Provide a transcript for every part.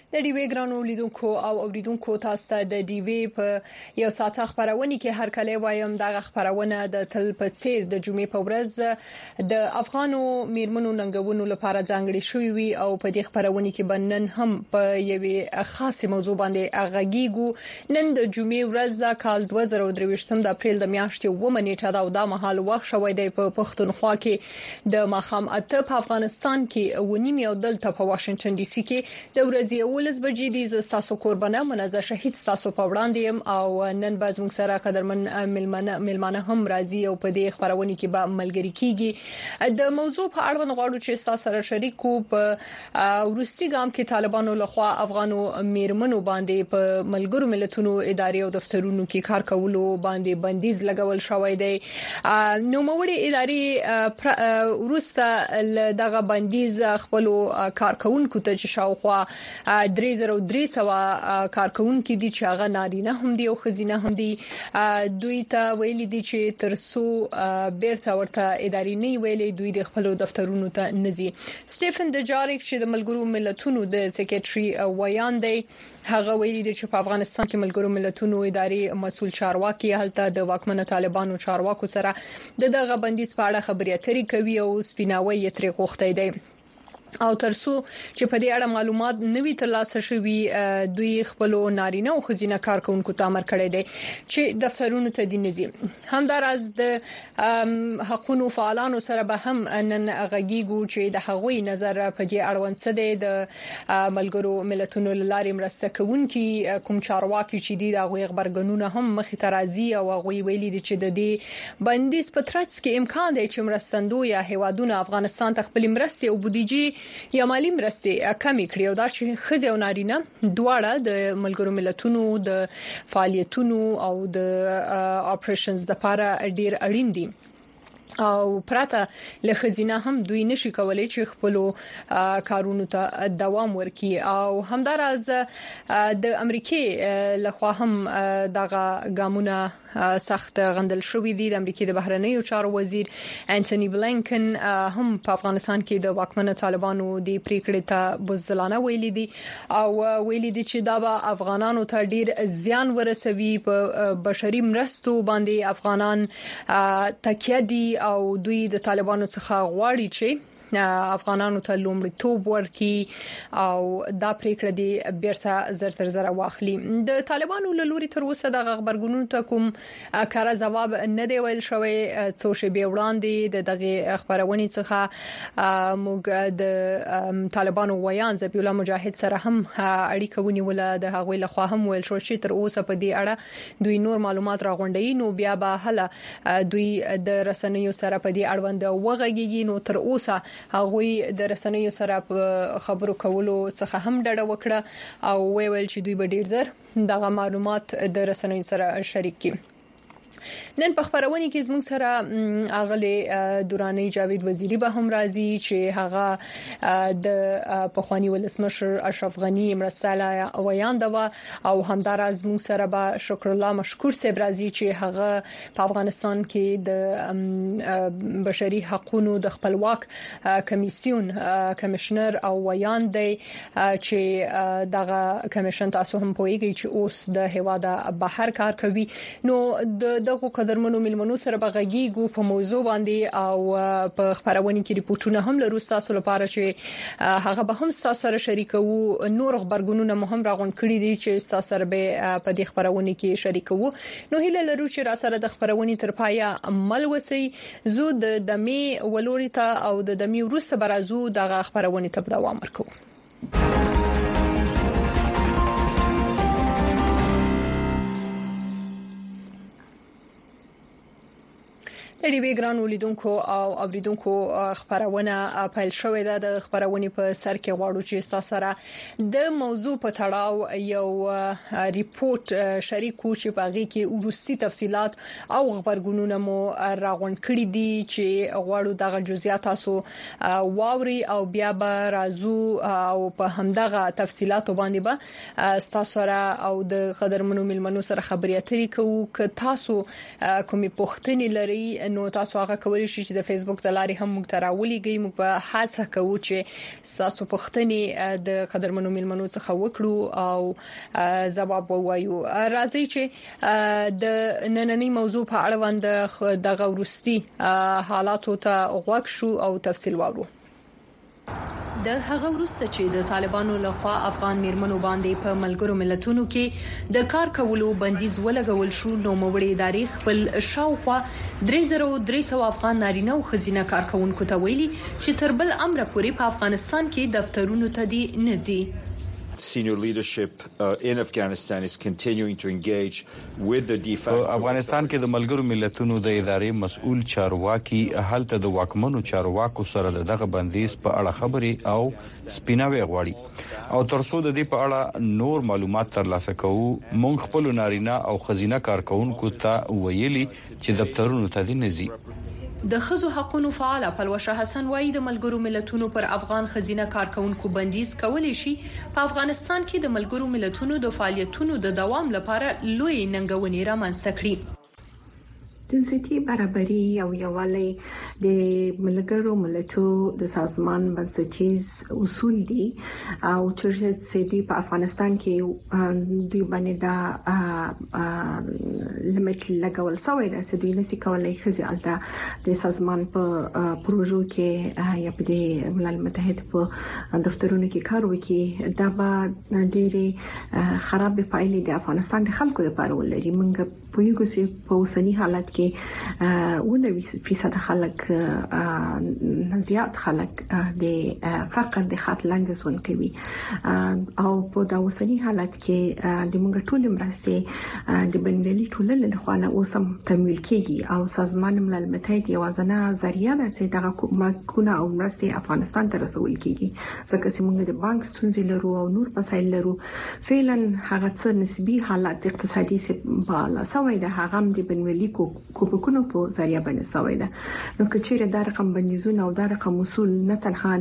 د ډیوی ګرانو لیدونکو او اوریدونکو تاسو ته د ډیوی په یو ساعت خبرونه کې هر کله وایم د خبرونه د تل په څیر د جمعې په ورځ د افغانو میرمنو ننګونو لپاره ځانګړي شوې وي او په دې خبرونه کې بنن هم په یوې خاصه موضوع باندې غږیږو. نن د جمعې ورځ د کال 2023 د اپریل د میاشتې و منېټه دا او د مهال وخت شوې د پښتونخوا کې د ماخام اته په افغانستان کې ونیم یو دلته په واشنگټن ډي سي کې د ورځې ولز بجې دي زستاسو قربانه منازه شهید تاسو په وړاندې يم او نن باز موږ سره قدرمن ملمانه هم راځي او په دې خبرونه کې به ملګری کیږي. د موضوع په اړه غواړو چې تاسو سره شریک کو. په ورستي ګام کې طالبانو لخوا افغانو میرمنو باندې په ملګرو ملتونو ادارې او دفترونو کې کار کولو باندې بندیز لګول شوی دی. نو موړي ادارې ورسته دغه بندیز خپل کارکونکو ته چې شاوخوا 3300 کارکونکو دي چې هغه نارینه هم دي او خزینه هم دي. دوی ته ویلي دي چې ترسو بیرته ورته ادارې نه ویلي دوی د خپل دفترونو ته نزي. سټيفن دجاریک چې د ملګرو ملتونو د سیکریټري ویان دی هغه ویلي دي چې په افغانستان کې ملګرو ملتونو ادارې مسول چارواکي هلته د واکمنو طالبانو چارواکو سره دغه بندیز په اړه خبرې اترې کوي او سپیناوي یې ترې غوښتي دي او ترسو چې په دې اړه معلومات نوي ترلاسه شوي دوی خپل نارینه او خزینه کارکونکو ته امر کړی دی چې دفترونو ته دي نزي. همدارز د حقوقو فعالانو سره به هم نن غږیږو چې د حقوقي نظر په دې اړوند څه دی د ملګرو ملتونو لارې مرسته کوونکي کوم چارواکي چې دي د غبرګونونه هم مخې ته راځي او هغه ویلي دي چې د دې بندیز په ترڅ کې امکان دی چې مرستندوی هیوادونه افغانستان ته خپل مرستې او بودیجه یا مالی مرستې کمی کړې او دا چې خزي او نارینه دواړه د ملګرو ملتونو د فعالیتونو او د اپریشنز لپاره ډیر اړین دي او پراته له خزینه هم دوی نشي کولای چې خپل کارونو ته دوام ورکړي. او همدارز د امریکای لخوا هم دغه ګامونه سخت غندل شوې دي. د امریکای د بهرنیو چارو وزیر انټونی بلینکن هم په افغانستان کې د واکمنو طالبانو د پریکړې ته بزدلانه ویلي دي او ویلي دي چې دا به افغانانو ته ډیر زیان ورسوي. په بشري مرستو باندې افغانان تکیه دي او دوی د طالبانو څخه غواړي چې افغانانو ته لومړیتوب ورکړي او دا پریکړه دی بیرته زر تر زر واخلي. د طالبانو له لوري تر اوسه د خبرګونونو ته کوم کار جواب نه دی ویل شوی. څو شپې وړاندې د دغه خبرونه څخه موږ د طالبانو ویان ذبیح الله مجاهد سره هم اړیکه ونیول. د هغوی له خوا هم ویل شو چې تر اوسه په دې اړه دوی نور معلومات راغونډي نو بیا به هله دوی د رسنیو سره په دې اړوند وغږیږي. نو تر اوسه هغوی د رسنیو سره په خبرو کولو څخه هم ډډه وکړه او ویل چې دوی به ډیر زر دغه معلومات د رسنیو سره شریک کړي. نن په خبرونه کې زموږ سره اغلی دورانی جاوید وزیری به هم راځي چې هغه د پخوانی ولسمشر اشرف غنی مرساله ویان دا او همدارز زموږ سره به شکر الله مشکور صاحب راځي چې هغه په افغانستان کې د بشري حقوقو د خپلواک کمیسیون کمشنر او ویان دی چې دغه کمیشن تاسو هم پوهیږئ چې اوس د هواده بهر کار کوي. نو دغه قدرمنو ملمنو سره بغږیږو په موضوع باندې او په خبرونه کې ریپورتونه هم لرو تاسو لپاره چې هغه به هم تاسو سره شریکو. نور خبرګونونه مهم راغون کړی دي چې تاسو سره به په دې خبرونه کې شریکو. نو هیله لرو چې را سره د خبرونه تر پایه عمل وسی. زو د دمي ولوري ته او د دمي ورسته برازو دغه خبرونه ته دوام ورکو. د ډیوی ګرانو لیدونکو او اوریدونکو خبرونه پیل شوې ده. د خبرونه په سر کې غواړو چې تاسو سره د موضوع په تړاو یو ریپورت شریکو چې په هغه کې ورستي تفصيلات او خبرګونونه مو راغونډ کړي دي چې غواړو دغه جزئیات تاسو واوري او بیا به راځو او په همدغه تفصيلات باندې به تاسو سره او د قدرمنو ملمنو سره خبرې اترې کوو. که تاسو کومې پوښتنې لري نو تاسو هغه کولی شئ چې د فیسبوک د لارې هم موږ ته راولېږئ. موږ به هڅه کوو چې تاسو پوښتنې د قدرمنو میلمنو څخه وکړو او ځواب ووایو. راځي چې د نننۍ موضوع په اړه باندې د غورستي حالاتو ته غوښ شو او تفصیل واورو. د هغه وروسته چې د طالبانو لخوا افغان میرمنو باندې په ملګرو ملتونو کې د کار کولو بندیز ولګول شو، نو موړي ادارې خپل شاوخوا 3300 افغان نارینه او ښځینه کارکونکو ته ویلي چې تر بل امر پورې په افغانستان کې دفترونو ته دي نه ځي. Senior leadership in Afghanistan is continuing to engage with the de facto. افغانستان کې د ملګرو ملتونو د ادارې مسؤل چارواکي هلته د واکمنو چارواکو سره دغه بندیز په اړه خبري او سپیناوي غواړي او ترڅو د دې په اړه نور معلومات ترلاسه کوو. مونږ خپل نارینه او ښځینه کارکونکو ته ویلي چې دفترونو ته دي نه ځي. د خزو حقوقو فعال پلوشه حسن وایي د ملګرو ملتونو پر افغان خزینه کارکونکو بندیز کولای شي په افغانستان کې د ملګرو ملتونو د فعالیتونو د دوام لپاره لوی ننګونې رامنځته کړي. جنسيتي برابري او یووالی د ملګرو ملتونو د سازمان بنسټیز اصول دي او چې د په افغانستان کې دوی باندې دا لیمټ لګول شوی دی چې دوی نشي کولای خځې د سازمان په پروژو کې یا په د ملل متحد په دفترونو کې کار وکړي. دا به ډېری خراب پایلې د افغانستان د خلکو لپاره ولري. موږ په یو کې په اوسنی حالت کې 90% خلک زیات خلک د فقر د خط لاندې ژوند کوي او په دا اوسنی حالت کې د موږ ټول مرستې د بنګلي ټولنې لخوا نه اوسم تمویل کیږي او سازمان ملل متحد یوازنه ذریعہ ده چې دغه کومه او مرستې افغانستان ته رسول کیږي. ځکه چې موږ د بانک ستونزې لرو او نور مسایل لرو. فعلا هغه څه نسبی حالت اقتصادي سه بالا سوی ده هغه د بنګلي کوپکونو په ذریعہ باندې سوی ده. نو کچېره دا رقم بندیزونه او دا رقم اصول نه تنها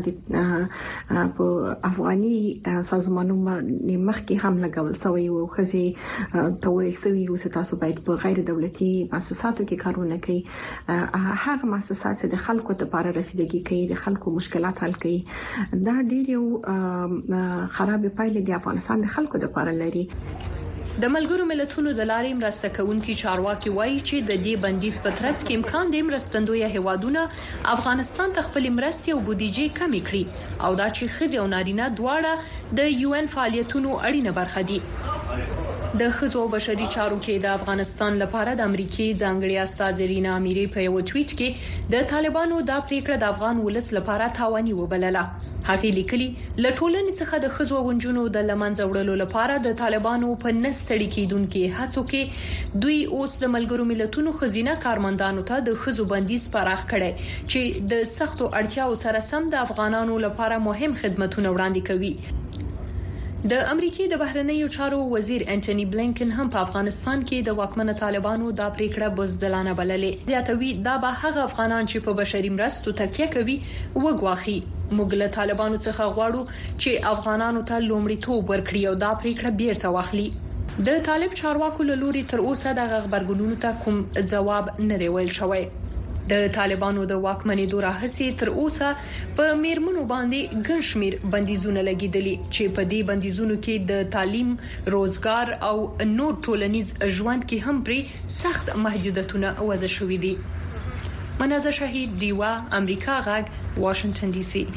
د په افغاني سازمانونو مخکې هم لګول شوی او خزي تویل سوی او تاسو باید په غیر دولتي مؤسساتو کې کارونه کوي. هغه مؤسسات چې د خلکو لپاره رسیدګي کوي، د خلکو مشکلات حل کوي. دا ډېر یو خراب پایلې د افغانستان د خلکو لپاره لري. د ملګرو ملتونو د لارې مرسته کوونکي چارواکي وایي چې د دې بندیز په ترڅ کې امکان دی مرستندوی هیوادونه افغانستان ته خپل مرستې او بودیجه کمې کړي او دا چې ښځې او نارینه دواړه د UN فعالیتونو اړینه برخه دي. د خزو بشري چارو کې د افغانستان لپاره د امریکای ځانګړي استاذ رینا امیری په یو ټویټ کې د طالبانو دا پریکړه د افغان ولس لپاره تاواني وبلله. هغه لیکلي لټولنې څخه د خزو غونجونو د لمنځه وړلو لپاره د طالبانو په نستړي کېدونکو هڅو کې دوی اوس د ملګرو ملتونو خزینه کارمندانو ته د خزو بندیز پراخ کړي چې د سختو اړتیاو سره سم د افغانانو لپاره مهم خدماتونه وړاندې کوي. د امریکای د بهرنیو چارو وزیر انټونی بلینکن هم په افغانستان کې د واکمن طالبانو دا پریکړه بزدلانه بللې. زیاتوي دا به هغه افغانان چې په بشري مرستو تکیه کوي وګواخي. موږ له طالبانو څخه غواړو چې افغانانو ته لومړیتوب ورکړي او دا پریکړه بیرته واخلي. د طالب چارواکو له لوري تر اوسه د خبرګونونو ته کوم ځواب نه دی ویل شوی. د طالبانو د واکمنۍ دوره هڅې تر اوسه په میرمنو باندې ګڼ شمیر بندیزونه لګیدلي چې په دې بندیزونو کې د تعلیم، روزګار او نور ټولنیز ژوند کې هم پرې سخت محدودیتونه وضع شوې دي. منازه شهید دیوا، امریکا غږ، واشنگټن ډي سي.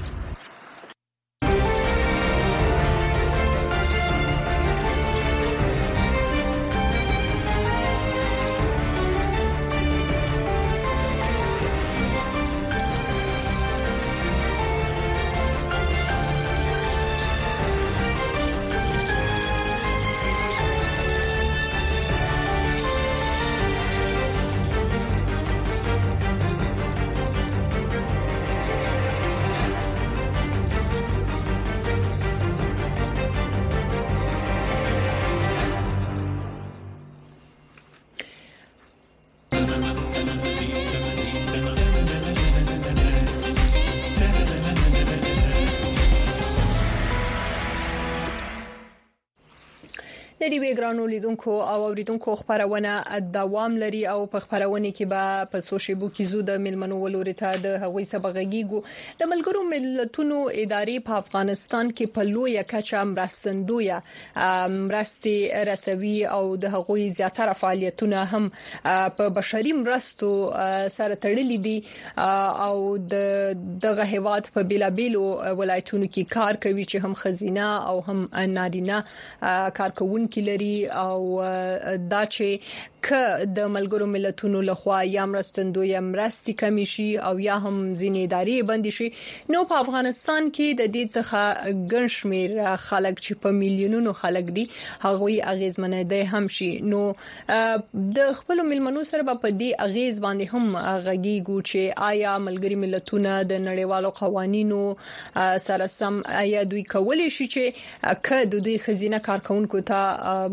ستړي وګرانو لیدونکو او اوریدونکو خبرونه دوام لري او په خبرونه کې به په سوشيبو کې زو د ملمنو ولورته د هغوی سبغږیګو د ملګرو ملتونو ادارې په افغانستان کې په لوی کچه مرستندوی مرستي رسوي او د هغوی زیاتره فعالیتونه هم په بشري مرستو سره تړلي دي او دغه هیواد په بیلابیلو ولایتونو کې کار کوي چې هم خزینه او هم نارینه کارکونکو لري او دا چې ک د ملګرو ملتونو لخوا یا مرستندوی مرستي کمیشي او یا هم ځینې ادارې بند شي نو په افغانستان کې د دې څخه ګنشمیر خلک چې په میلیونونو خلک دي هغوی اغیزمنه دي هم شي نو د خپل ملمنو سره په دې اغیز باندې هم غږیږي چې آیا ملګری ملتونه د نړیوالو قوانینو سره سم آیا دوی کولای شي چې ک د دوی خزینه کارکونکو ته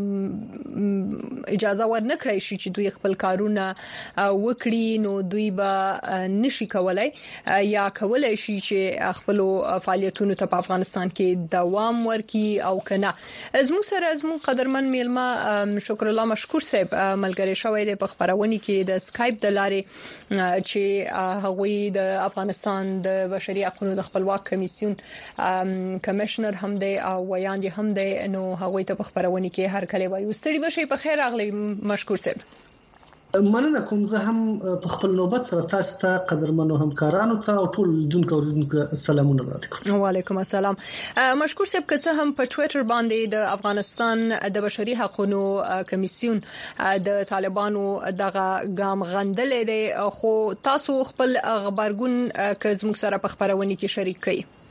اجازه ورنکړي شي چې دوی خپل کارونه وکړي نو دوی به نشي کولای یا کولای شي چې خپل فعالیتونو ته په افغانستان کې دوام ورکړي او کنه زموږ قدرمن میلمه شکر الله مشکور صاحب ملګری شوی د خبرونه کې د سکایپ د لارې چې هغوی د افغانستان د بشري حقوقو د خپلواک کمیسیون کمشنر هم دی او ویاندې هم دی نو هغوی ته خبرونه کې هر کله وایو ستړي بشي په خیر اغلی مشکور صاحب مننه کوم زه هم په خپل نوبت سره تاسو ته قدرمنو همکارانو ته او ټول لیدونکو سلامونه وړاندې وعلیکم السلام مشکور صاحب که څه هم په ټوئیټر باندې د افغانستان د بشري حقوقو کمیسیون د طالبانو دغه ګام غندلې دي خو تاسو خپل خبرګون که زموږ سره په خبرونه کې شریک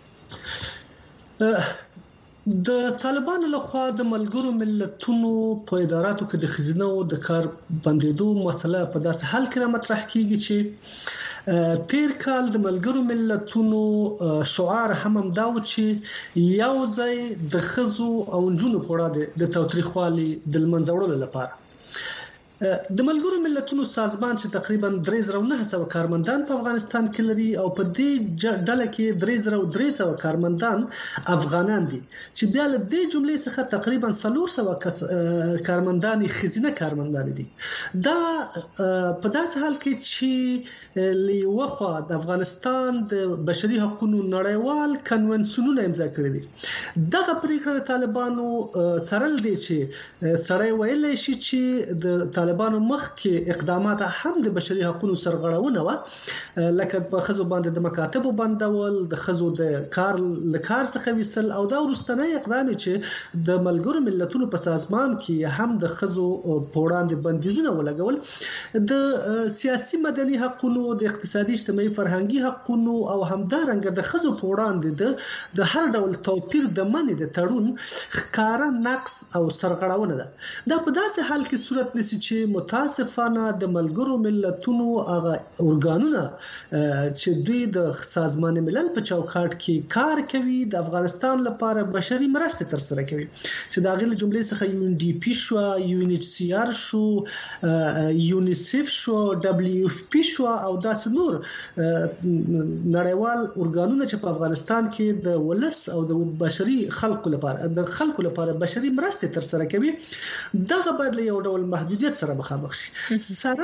کړئ د طالبانو لخوا د ملګرو ملتونو په اداراتو کې د خزینه او د کار بندیدو مسله په داسې حال کې مطرح کیږي چې تیر کال د ملګرو ملتونو شعار هم دا و چې یو ځای د خزو او جنونو په اړه د تاوتریخوالي د منځوړلو لپاره د ملګرو ملتونو سازمان چې تقریبا 3900 کارمندان په افغانستان کې لري او په دې ډله کې 3300 کارمندان افغانان دي چې بیا له دې جملې څخه تقریبا 400 کارمندان خزینه کارمندان دي دا په داسې حال کې چې لیوخوا د افغانستان د بشري حقوقو نړیوال کنونسیونونه امضا کړی دي دغه پریکړه د طالبانو سرل دي چې سړی ویل شي چې د طالبانو مخ کې اقدامات هم د بشري حقوقو سرغړونه و لکه په خزو باندې د مکاتبو بندول د خزو د کار څخه وستل او دا ورستنی اقدام چې د ملګرو ملتونو په سازمان کې هم د خزو په وړاندې بندیزونه ولګول د سیاسي مدني حقوقو د اقتصادي اجتماعي فرهنګي حقوقو او همدارنګه د خزو په وړاندې د هر ډول توپیر د منې د تړون ښکارا نقص او سرغړونه ده دا په داسې حال کې صورت نشي چې متاسفانه د ملګرو ملتونو هغه اورګانونه چې دوی د سازمان ملل په چوکاټ کې کار کوي د افغانستان لپاره بشري مرسته تر سره کوي چې دا غیر جملې څخه UNDP شو UNHCR شو یونیسف شو WFP شو او داس نور نړیوال اورګانونه چې په افغانستان کې د ولس او د بشري خلکو لپاره بشري مرسته تر سره کوي دغه بدله یو ډول محدودیت سره مخامخ شي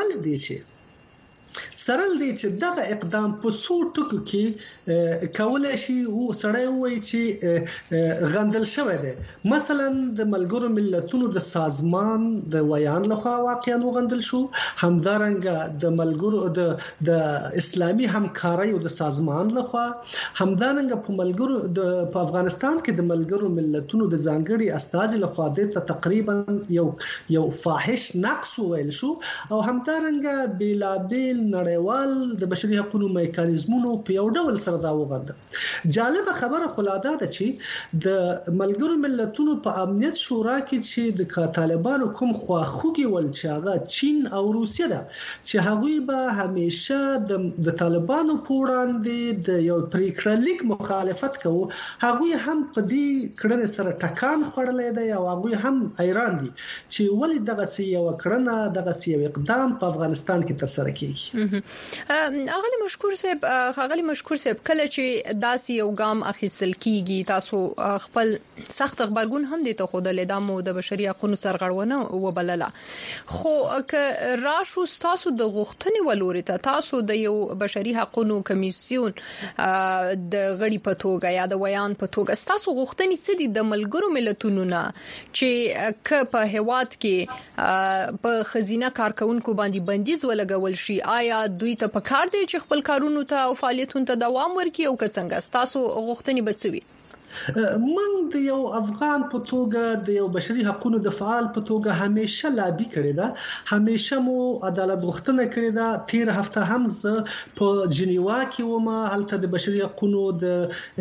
سرل دی چې دغه اقدام په څو ټکو کې کولای شي او سړی وایي چې غندل شوی دی مثلا د ملګرو ملتونو د سازمان د ویان لخوا واقعا غندل شو همدارنګه د ملګرو د اسلامي همکارۍ او د سازمان لخوا همدارنګه په افغانستان کې د ملګرو ملتونو د ځانګړي استازي لخوا د تقریبا یو فاحش نقص ویل شو او همدارنګه بیلابیل نړیوال د بشري حقوقو میکانیزمونو په یو ډول سره دا وغوړه جالب خبره خلاده ده چې د ملګرو ملتونو په امنیت شورا کې چې د طالبانو کوم خواخوږي ول چې هغه چین او روسیه ده چې هغوی به همیشه د طالبانو په وړاندې د یو پریکړه لیک مخالفت کوي هغوی هم په دې کړنې سره ټکان خوړلې ده او هغوی هم حیران دي چې ولې دغه یو کړنه دغه یو اقدام په افغانستان کې تر سره کیږي اغلی مشکور صاحب کله چې داسې یو ګام اخیستل کیږي تاسو خپل سخت خبرګون هم دي ته خودل د مو د بشري حقوقو سرغړونه وبلله خو که راشو تاسو د غوښتنې ولوري ته تاسو د یو بشري حقوقو کمیسیون د غړي په توګه یا د ویان په توګه تاسو غوښتنې څه دي د ملګرو ملتونو نه چې ک په هواد کې په خزینه کارکونکو باندې بندیز ولګول شي آیا دوی ته پکار دی چې خپل کارونو ته او فعالیتونو ته دوام ورکړي او که څنګه تاسو غوښتنې بچوي من د یو افغان په توګه د یو بشري حقوقو د فعال په توګه همیشه لابي کړی دا همیشه مو عدالت غوښتنه کړې ده 13 هفته هم زه په جنیوا کې ومه هلته د بشري حقوقو د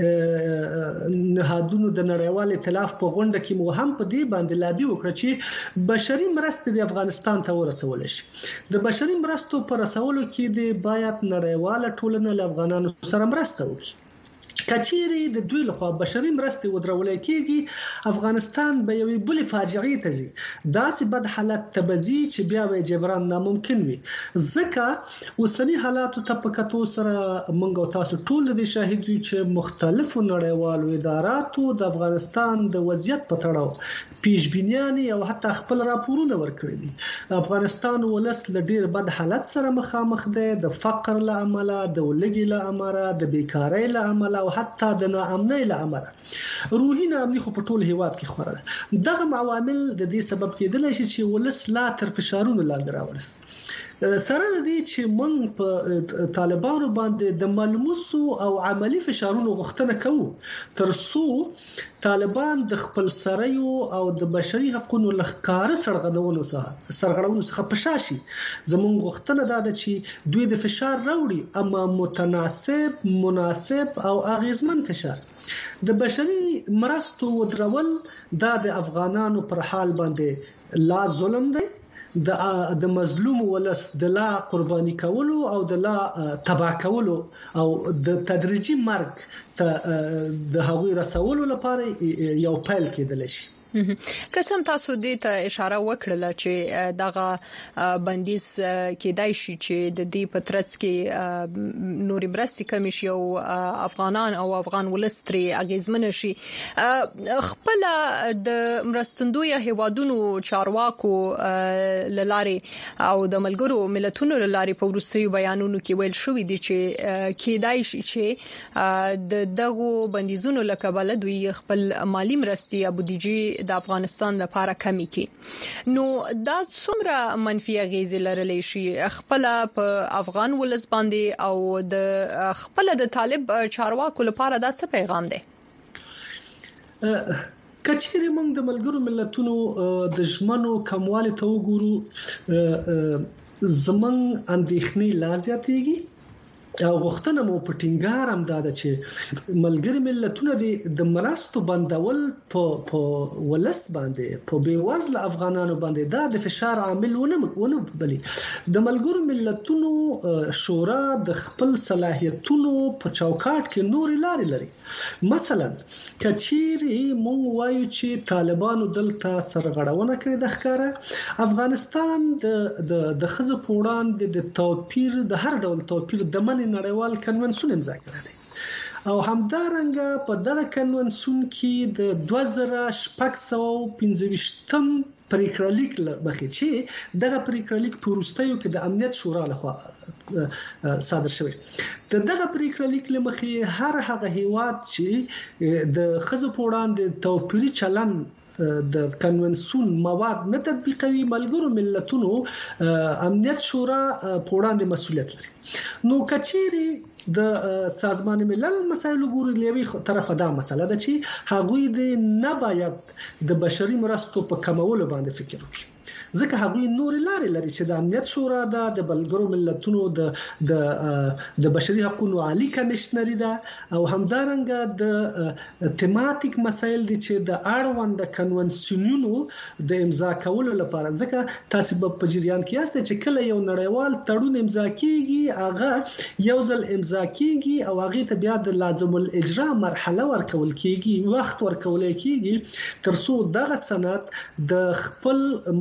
نهادونو د نړیوال ائتلاف په غونډه کې مو هم په دې باندې لابي وکړه چې بشري مرستې د افغانستان ته ورسول شي د بشري مرستو پر رسولو کې د باید نړیواله ټولنه له افغانانو سره مرسته وکړي کچيري د دوی لخوا بشري مرستې ودرولې کېږي افغانستان به یوې بلې فاجعې ته ځي داسې بد حالت تبزي چې بیا به جبران ناممکن وي ځکه اوسنی حالاتو ته په کتو سره موږ او تاسو ټول د شاهد یو چې مختلفو نړیوالو اداراتو د افغانستان د وضعیت په تړاو پیشبینیان او حتی خپل راپورونه ورکړي دي افغانستان ولس له ډیر بد حالت سره مخامخ دی د فقر له امله د ولګي له امله د بیکاری له امله او حتی د ناامنۍ له امله روحي ناامني خو په ټول هیواد کې خوره ده دغه عوامل د دې سبب کېدل شي چې ولس لا تر فشارونو لاندې راورسي سره د دې چې موږ په طالبانو باندې د ملموسو او عملی فشارونو غوښتنه کوو ترڅو طالبان د خپل سرایو او د بشري حقوقو لخکاره سرغړونو څخه پشاشي زموږ غوښتنه ده چې دوی د فشار راوړي اما متناسب مناسب او اغیزمن فشار د بشري مرستو ودرول د افغانانو پر حال باندې لا ظلم دی د مظلوم ولس د لا قرباني کولو او د لا تباہ کولو او د تدریجي مرګ ته د هغوی رسولو لپاره یو پیل کېدل شي قسم تاسو دې ته اشاره وکړه چې دغه بندیز کېدای شي چې د دې پترڅ کې نوري مرستې کم شي او افغانان او افغان ولستري اغیزمن شي خپل د مرستندوی هوادونو چارواکو لاري او د ملګرو ملتونو لاري په ورستي بیانونو کې ویل شوې دي چې کېدای شي چې دغه بندیزونو لکه دوی خپل مالی مرستي ابو دیجی د افغانستان لپاره کمی کی نو دا څومره منفي اغیز لرلی شي خپل په افغان ولس باندې او د خپل د طالب چارواکو لپاره دا څه پیغام دی کچېرې موږ د ملګرو ملتونو د ژمنو کموالی ته وګورو زمون اندېښنې لا زیاتېږي او غوښتنه مو په ټینګار هم ده چې ملګری ملتونه د مرستو بندول په ولس باندې په بیوزله افغانانو باندې دا د فشار عامل ونه بلی د ملګرو ملتونو شورا د خپل صلاحیتونو په چوکاټ کې نور لارې لري مثلا کچيري مونږ وایو چې طالبانو دلته سرغړونه کړې د ښکارا افغانستان د خزو په وړاندې د توپیر د هر ډول توپیر د من نړیوال کنونسیون امضا کړی دی او همدارنګه په دغه کنونسیون کې د 2615 پریکړه لیک مخې چې دغه پریکړه لیک په وروستیو کې د امنیت شورا لخوا صادر شوی دغه پریکړه لیک مخې هر هغه هیواد چې د خزو په وړاندې توپیري چلن د کنونسیون مواد نه تطبیقوي ملګرو ملتونو امنیت شورا په وړاندې مسؤلیت لري نو کچيري د سازمان ملل مسایل ګوري لوي طرفه دا مسله ده چې هغوی د نه باید د بشري مرستو په کمولو باندې فکر وکړي ځکه هغوی نور لارې لري چې د امنیت شورا د ملګرو ملتونو د بشري حقوقو عالی کمشنري ده او همدارنګه د تماتیک مسایل دي چې د اړوند کنونسیونونو د امضا کولو لپاره ځکه تاسو په جریان کې یاست چې کله یو نړیوال تړون امضا کیږي هغه یو ځل امضا کیږي او هغه ته بیا د لازم الاجرا مرحله ورکول کیږي وخت ورکول کیږي ترڅو دغه سند د خپل مقننه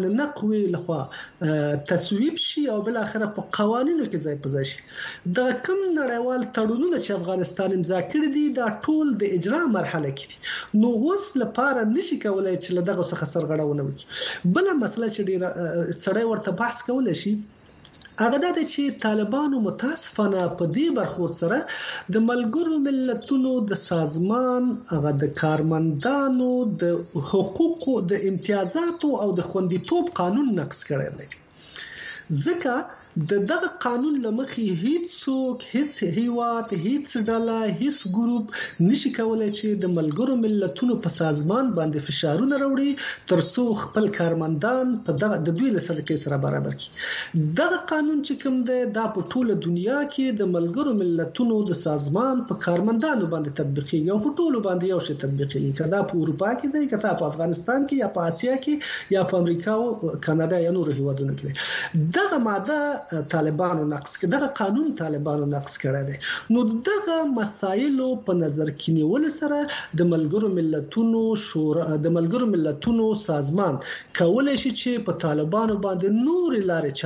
قانوني قوی لخوا تصویب شي او بل اخره په قوانینو کې ځای په ځای شي دا کوم نړیوال تړونونه چې افغانستان امضا کړی دي دا ټول د اجرا مرحله کې دي نو اوس لپاره نشي کولای چې لدغه څخه سرغړونه وکړي بل مسله چې ډیره سړی ورته بحث کولای شي هغه د چې طالبانو متاسفانه په دې برخورد سره د ملګرو ملتونو د سازمان هغه د کارمندانو د حقوقو د امتیازاتو او د خوندیتوب قانون نقض کړی دی ځکه دغه قانون لمخې هیڅ څوک هیڅ هیواد هیڅ ډله هیڅ ګروپ نشي کولای چې د ملګرو ملتونو په سازمان باندې فشارونه راوړي ترڅو خپل کارمندان په دغه د دوی له سلیقې سره برابر کړي دغه قانون چې کوم دی دا په ټوله دنیا کې د ملګرو ملتونو د سازمان په کارمندانو باندې تطبیقي او په ټولو باندې یو شی تطبیقي کدا په اروپا کې دی کدا په افغانستان کې یا په اسیا کې یا په امریکا او کاناډا یا نورو هیوادونو کې دغه ماده طالبانو نقض کړي دغه قانون طالبانو نقض کړی دی نو دغه مسایلو په نظر کې نیول سره د ملګرو ملتونو شورا د ملګرو ملتونو سازمان کولای شي چې په طالبانو باندې نور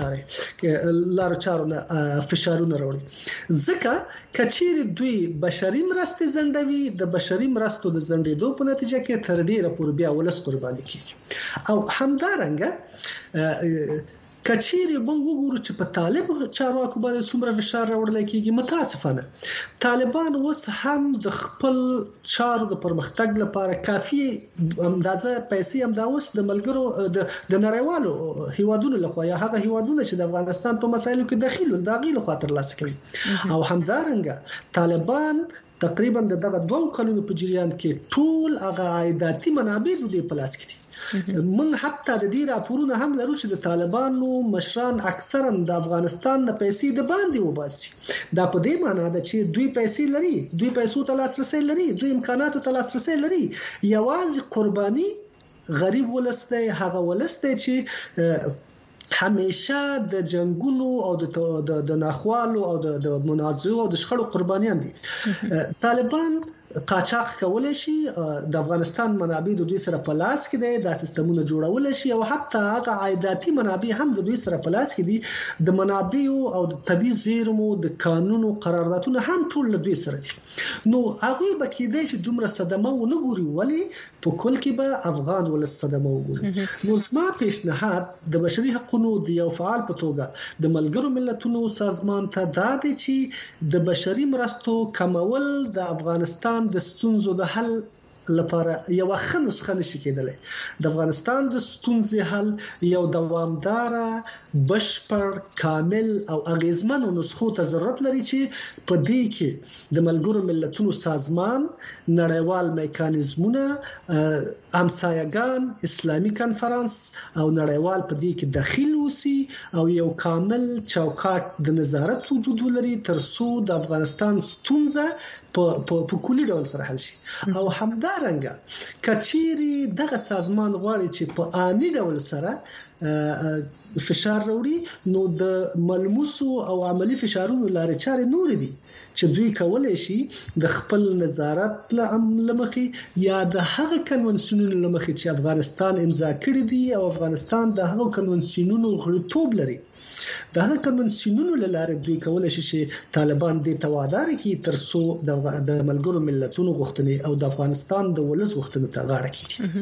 لارې چارونه فشارونه راوړي ځکه کچیر دوی بشري مرستې زندوي د بشري مرستو د زندېدو په نتیجه کې تر ډیره پورې بیا ولس قرباني کیږي او همدارنګه کچيري موږ وګورو چې په طالب چارواکو باندې څومره فشار راوړل کېږي متاسفانه طالبان اوس هم د خپل چارو د پرمختګ لپاره کافي اندازه پیسې هم دا اوس د ملګرو د نړیوالو هیوادونو لخوا یا هغه هیوادونه چې د افغانستان په مسایلو کې دخیل ول دا غي لخوا ترلاسه کوي او همدارنګه طالبان تقریبا دغه دوه کلونو په جریان کې ټول هغه عایداتي منابع د پلاس کې من حتی د دې راپورونه هم لرو چې د طالبانو مشران اکثرا د افغانستان نه پیسې د باندې وباسي دا په دې معنی ده چې دوی پیسې لري دوی پیسو ته لاسرسي لري دوی امکاناتو ته لاسرسي لري یوازې قرباني غریب ولسته هغه ولسته چې همیشه د جنگونو او د ناخوالو او د منازعو او د شخړو قربانیان دي طالبان قاچاق کولای شي د افغانستان منابع د دوی سره په لاس کې دي د سیستمونو جوړول شي او حتی هغه عایداتي منابع هم د دوی سره په لاس کې دي د منابع او د طبي زیرمو د قانونو قراردادونه هم ټول له دوی سره دي نو هغه به کېدای چې دومره صدمه ونه ګوري ولی په کل کې به افغان ول صدمه وګوري نو زما پیشنهاد د بشري حقوقو د یو فعال په توګه د ملګرو ملتونو سازمان ته دا دی چې د بشري مرستو کمول د افغانستان د ستونزو د حل لپاره یو ښه نسخه نشي کېدلی د افغانستان د ستونزې حل یو دوامدار بشپړ کامل او اغیزمن نسخو ته ضرورت لري چې په دې کې د ملګرو ملتونو سازمان نړیوال میکانیزمونه همسایگان اسلامي کنفرانس او نړیوال په دې کې داخل وسی او یو کامل چوکاټ د نظارت وجود لري ترڅو د افغانستان ستونزه په کلی ډول سره حل شي او همدارنګه کچيري دغه سازمان غواړي چې په آني ډول سره فشار راوړي نو د ملموسو او عملی فشارونو لارې چارې نور دي چې دوی کولای شي د خپل نظارت لمخې یا د هغه کنونسیونونو لمخې چې افغانستان امضا کړی دي او افغانستان د هغه کنونسیونونو غړیتوب لري د هغه کنونسیونونو لاره دوی کولای شي چې طالبان د توادار کې ترڅو د ملګرو ملتونو غوښتنې او د افغانستان د ولس غوښتنې ته غاړه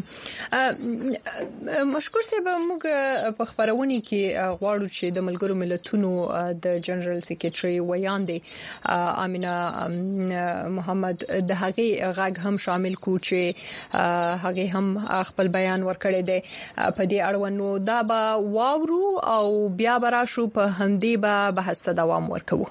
کړي مشکور صاحب موږ په خبرونه کې غواړو چې د ملګرو ملتونو د جنرال سیکریټري ویاندې امینه محمد د هغه غږ هم شامل کو چې هغه هم خپل بیان ورکړی دی په دې اړوند دا به واورو او بیا براشو په همدې به بحث دوام ورکوو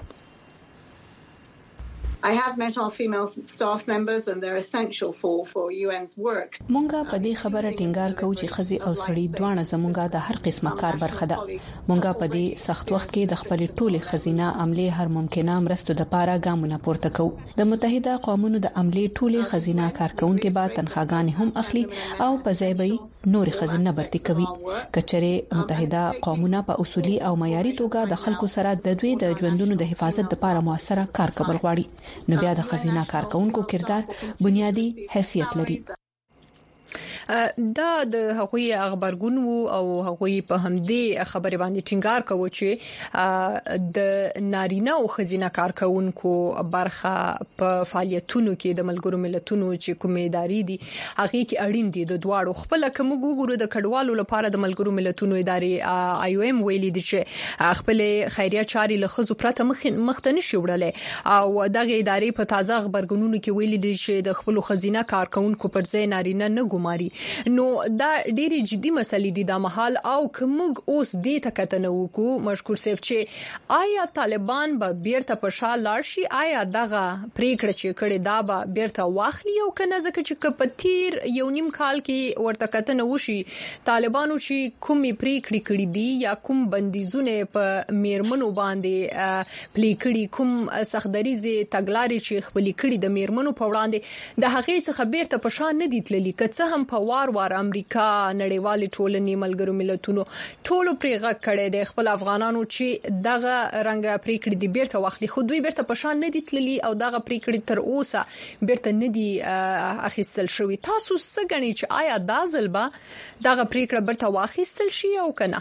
I have met our female staff members and they're essential for UN's work. مونږه په دې خبره ټینګار کوو چې خزي او سړي دواړه زمونږه د هر قسمه کار برخه ده. مونږه په دې سخت وخت کې د خپل ټولي خزینه عملی هر ممکنه مرستو د پاره ګامونه پورته کوو. د متحده قومونو د عملی ټولي خزینه کارکونکو به تنخواګانې هم اخلي او په ځای به نور خزینه برتي کوي. کچره متحده قومونه په اصولي او معیاري توګه د خلکو سره د دوی د ژوندونو د حفاظت لپاره موثره کار کول غواړي. نو بیا د خزینه کارکونکو کردار بنیادی حیثیت لري. دا د هغوی خبرګون او هغوی په همدې خبرې باندې ټینګار کوي چې د نارینه او خزینه کارکونکو برخه په فعالیتونو کې د ملګرو ملتونو چې کومې ادارې دي هغه کې اړین دي د دواړو خپل کوم ګورو د کډوالو لپاره د ملګرو ملتونو ادارې IOM ویلي دي چې خپل خیریه چاري له خزو پرته مختنه شي وړلې او دغه ادارې په تازه خبرګونونو کې ویلي دي چې د خپل خزینه کارکونکو پر ځای نارینه نه ګماري نو دا ډېری جدي مسلې دي د محل او کومګ اوس دې تکتنه وکړو مشکور صاحب چې آیا طالبان به بیرته په شا لاړ شي آیا دغه پریکړه چې کړي دا به بیرته واخلي او کنه ځکه چې کپتیر یو نیم کال کې ورته کتنه وشي طالبانو چې کومې پریکړې کړې دي یا کوم بندیزونه په میرمنو باندې پلي کړي کوم سختدریزه تګلارې چې خپل کړي د میرمنو په وړاندې د هغې څخه بیرته په شان نه دي تللي که څه هم په وار امریکا نړیوال ټولنې ملګرو ملتونو ټولو پریغه کړي د خپل افغانانو چې دغه رنګه پریکړې دي بیرته واخلي خو دوی بیرته په شان نه دي تللي او دغه پریکړې تر اوسه بیرته نه دي اخیستل شوی تاسو څه غنئ چې آیا دا ځلبه دغه پریکړه بیرته واخیستل شي او کنه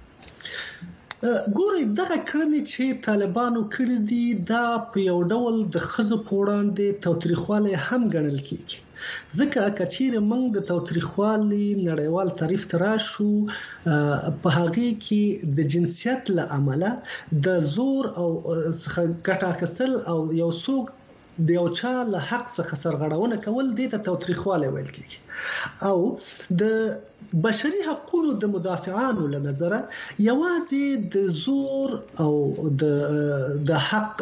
ګوري دغه کړنې چې طالبانو کړې دي دا په یو ډول د خزو پوړاندې توتریخواله هم ګڼل کیږي ځکه کچیر موږ د توتریخوالي نړیوال تعریف تراشو په هغه کې د جنسیت له عمله د زور او ګټه اخیستل او یو څوک د یو چا له حق څخه سرغړونه کول د توتریخواله ویل کیږي او د بشري حقوقو د مدافعانو له نظره یوازې د زور او د حق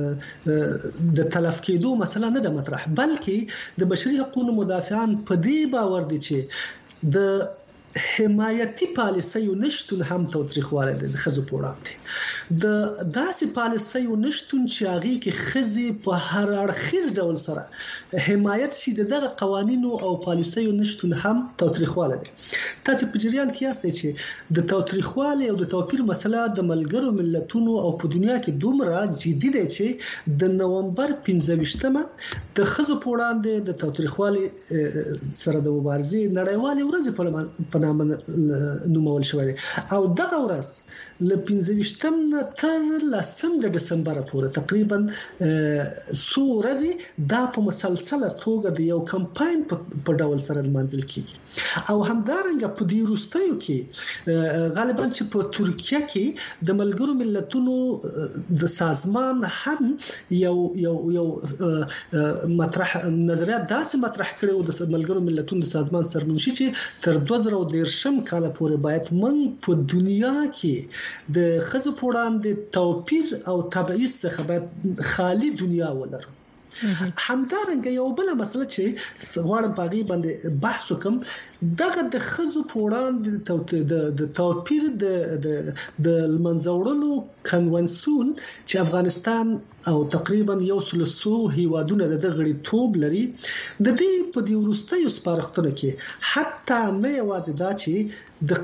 د تلف کېدو مسله نه ده مطرح بلکې د بشري حقوقو مدافعان په دې باور دي چې د حمایتي پالیسیو نشټون هم توتریخواله د خزو پوړاندې د داسې پالیسیو نشټون چې هغه کې خزي په هر اړخیز ډول سره حمایت شي دغه قوانینو او پالیسیو نشټون هم توتریخواله دي تاسو په جریان کې یاست چې د توتریخواله او د توپیر مسله د ملګرو ملتونو او په دنیا کې دومره جدي ده چې د نومبر 15مه د خزو پوړاندې د توتریخواله سره د مبارزې نړیوالې ورځ په نومول شوی او دغه ورځ ل 15 تر 10 دسمبر پورې تقریبا 100 ورځې دا په مسلسله توګه د یو کمپاین په ډول سره منځل کیږي او همدارنګه په دې وروستیو کې غالبا چې په ترکیه کې د ملګرو ملتونو د سازمان هم یو مطرح نظریات داسې مطرح کړي د ملګرو ملتونو سازمان سرمنشي چې تر 2013 کال پورې باید من په دنیا کې د خزو پوړاندې توپیر او تبعیض څخه باید خالی دنیا ولرو همدارنګه یو بل مسله چې غواړم په دې باندې بحث وکم دغه د خزو پوړاندې د توپیر د منځوړلو کنونسیون چې افغانستان او تقریبا یو سلسو هیوادونه د غړیتوب لري د دې په دې وروستیو سپارښتنو کې حتی نه یوازې دا چې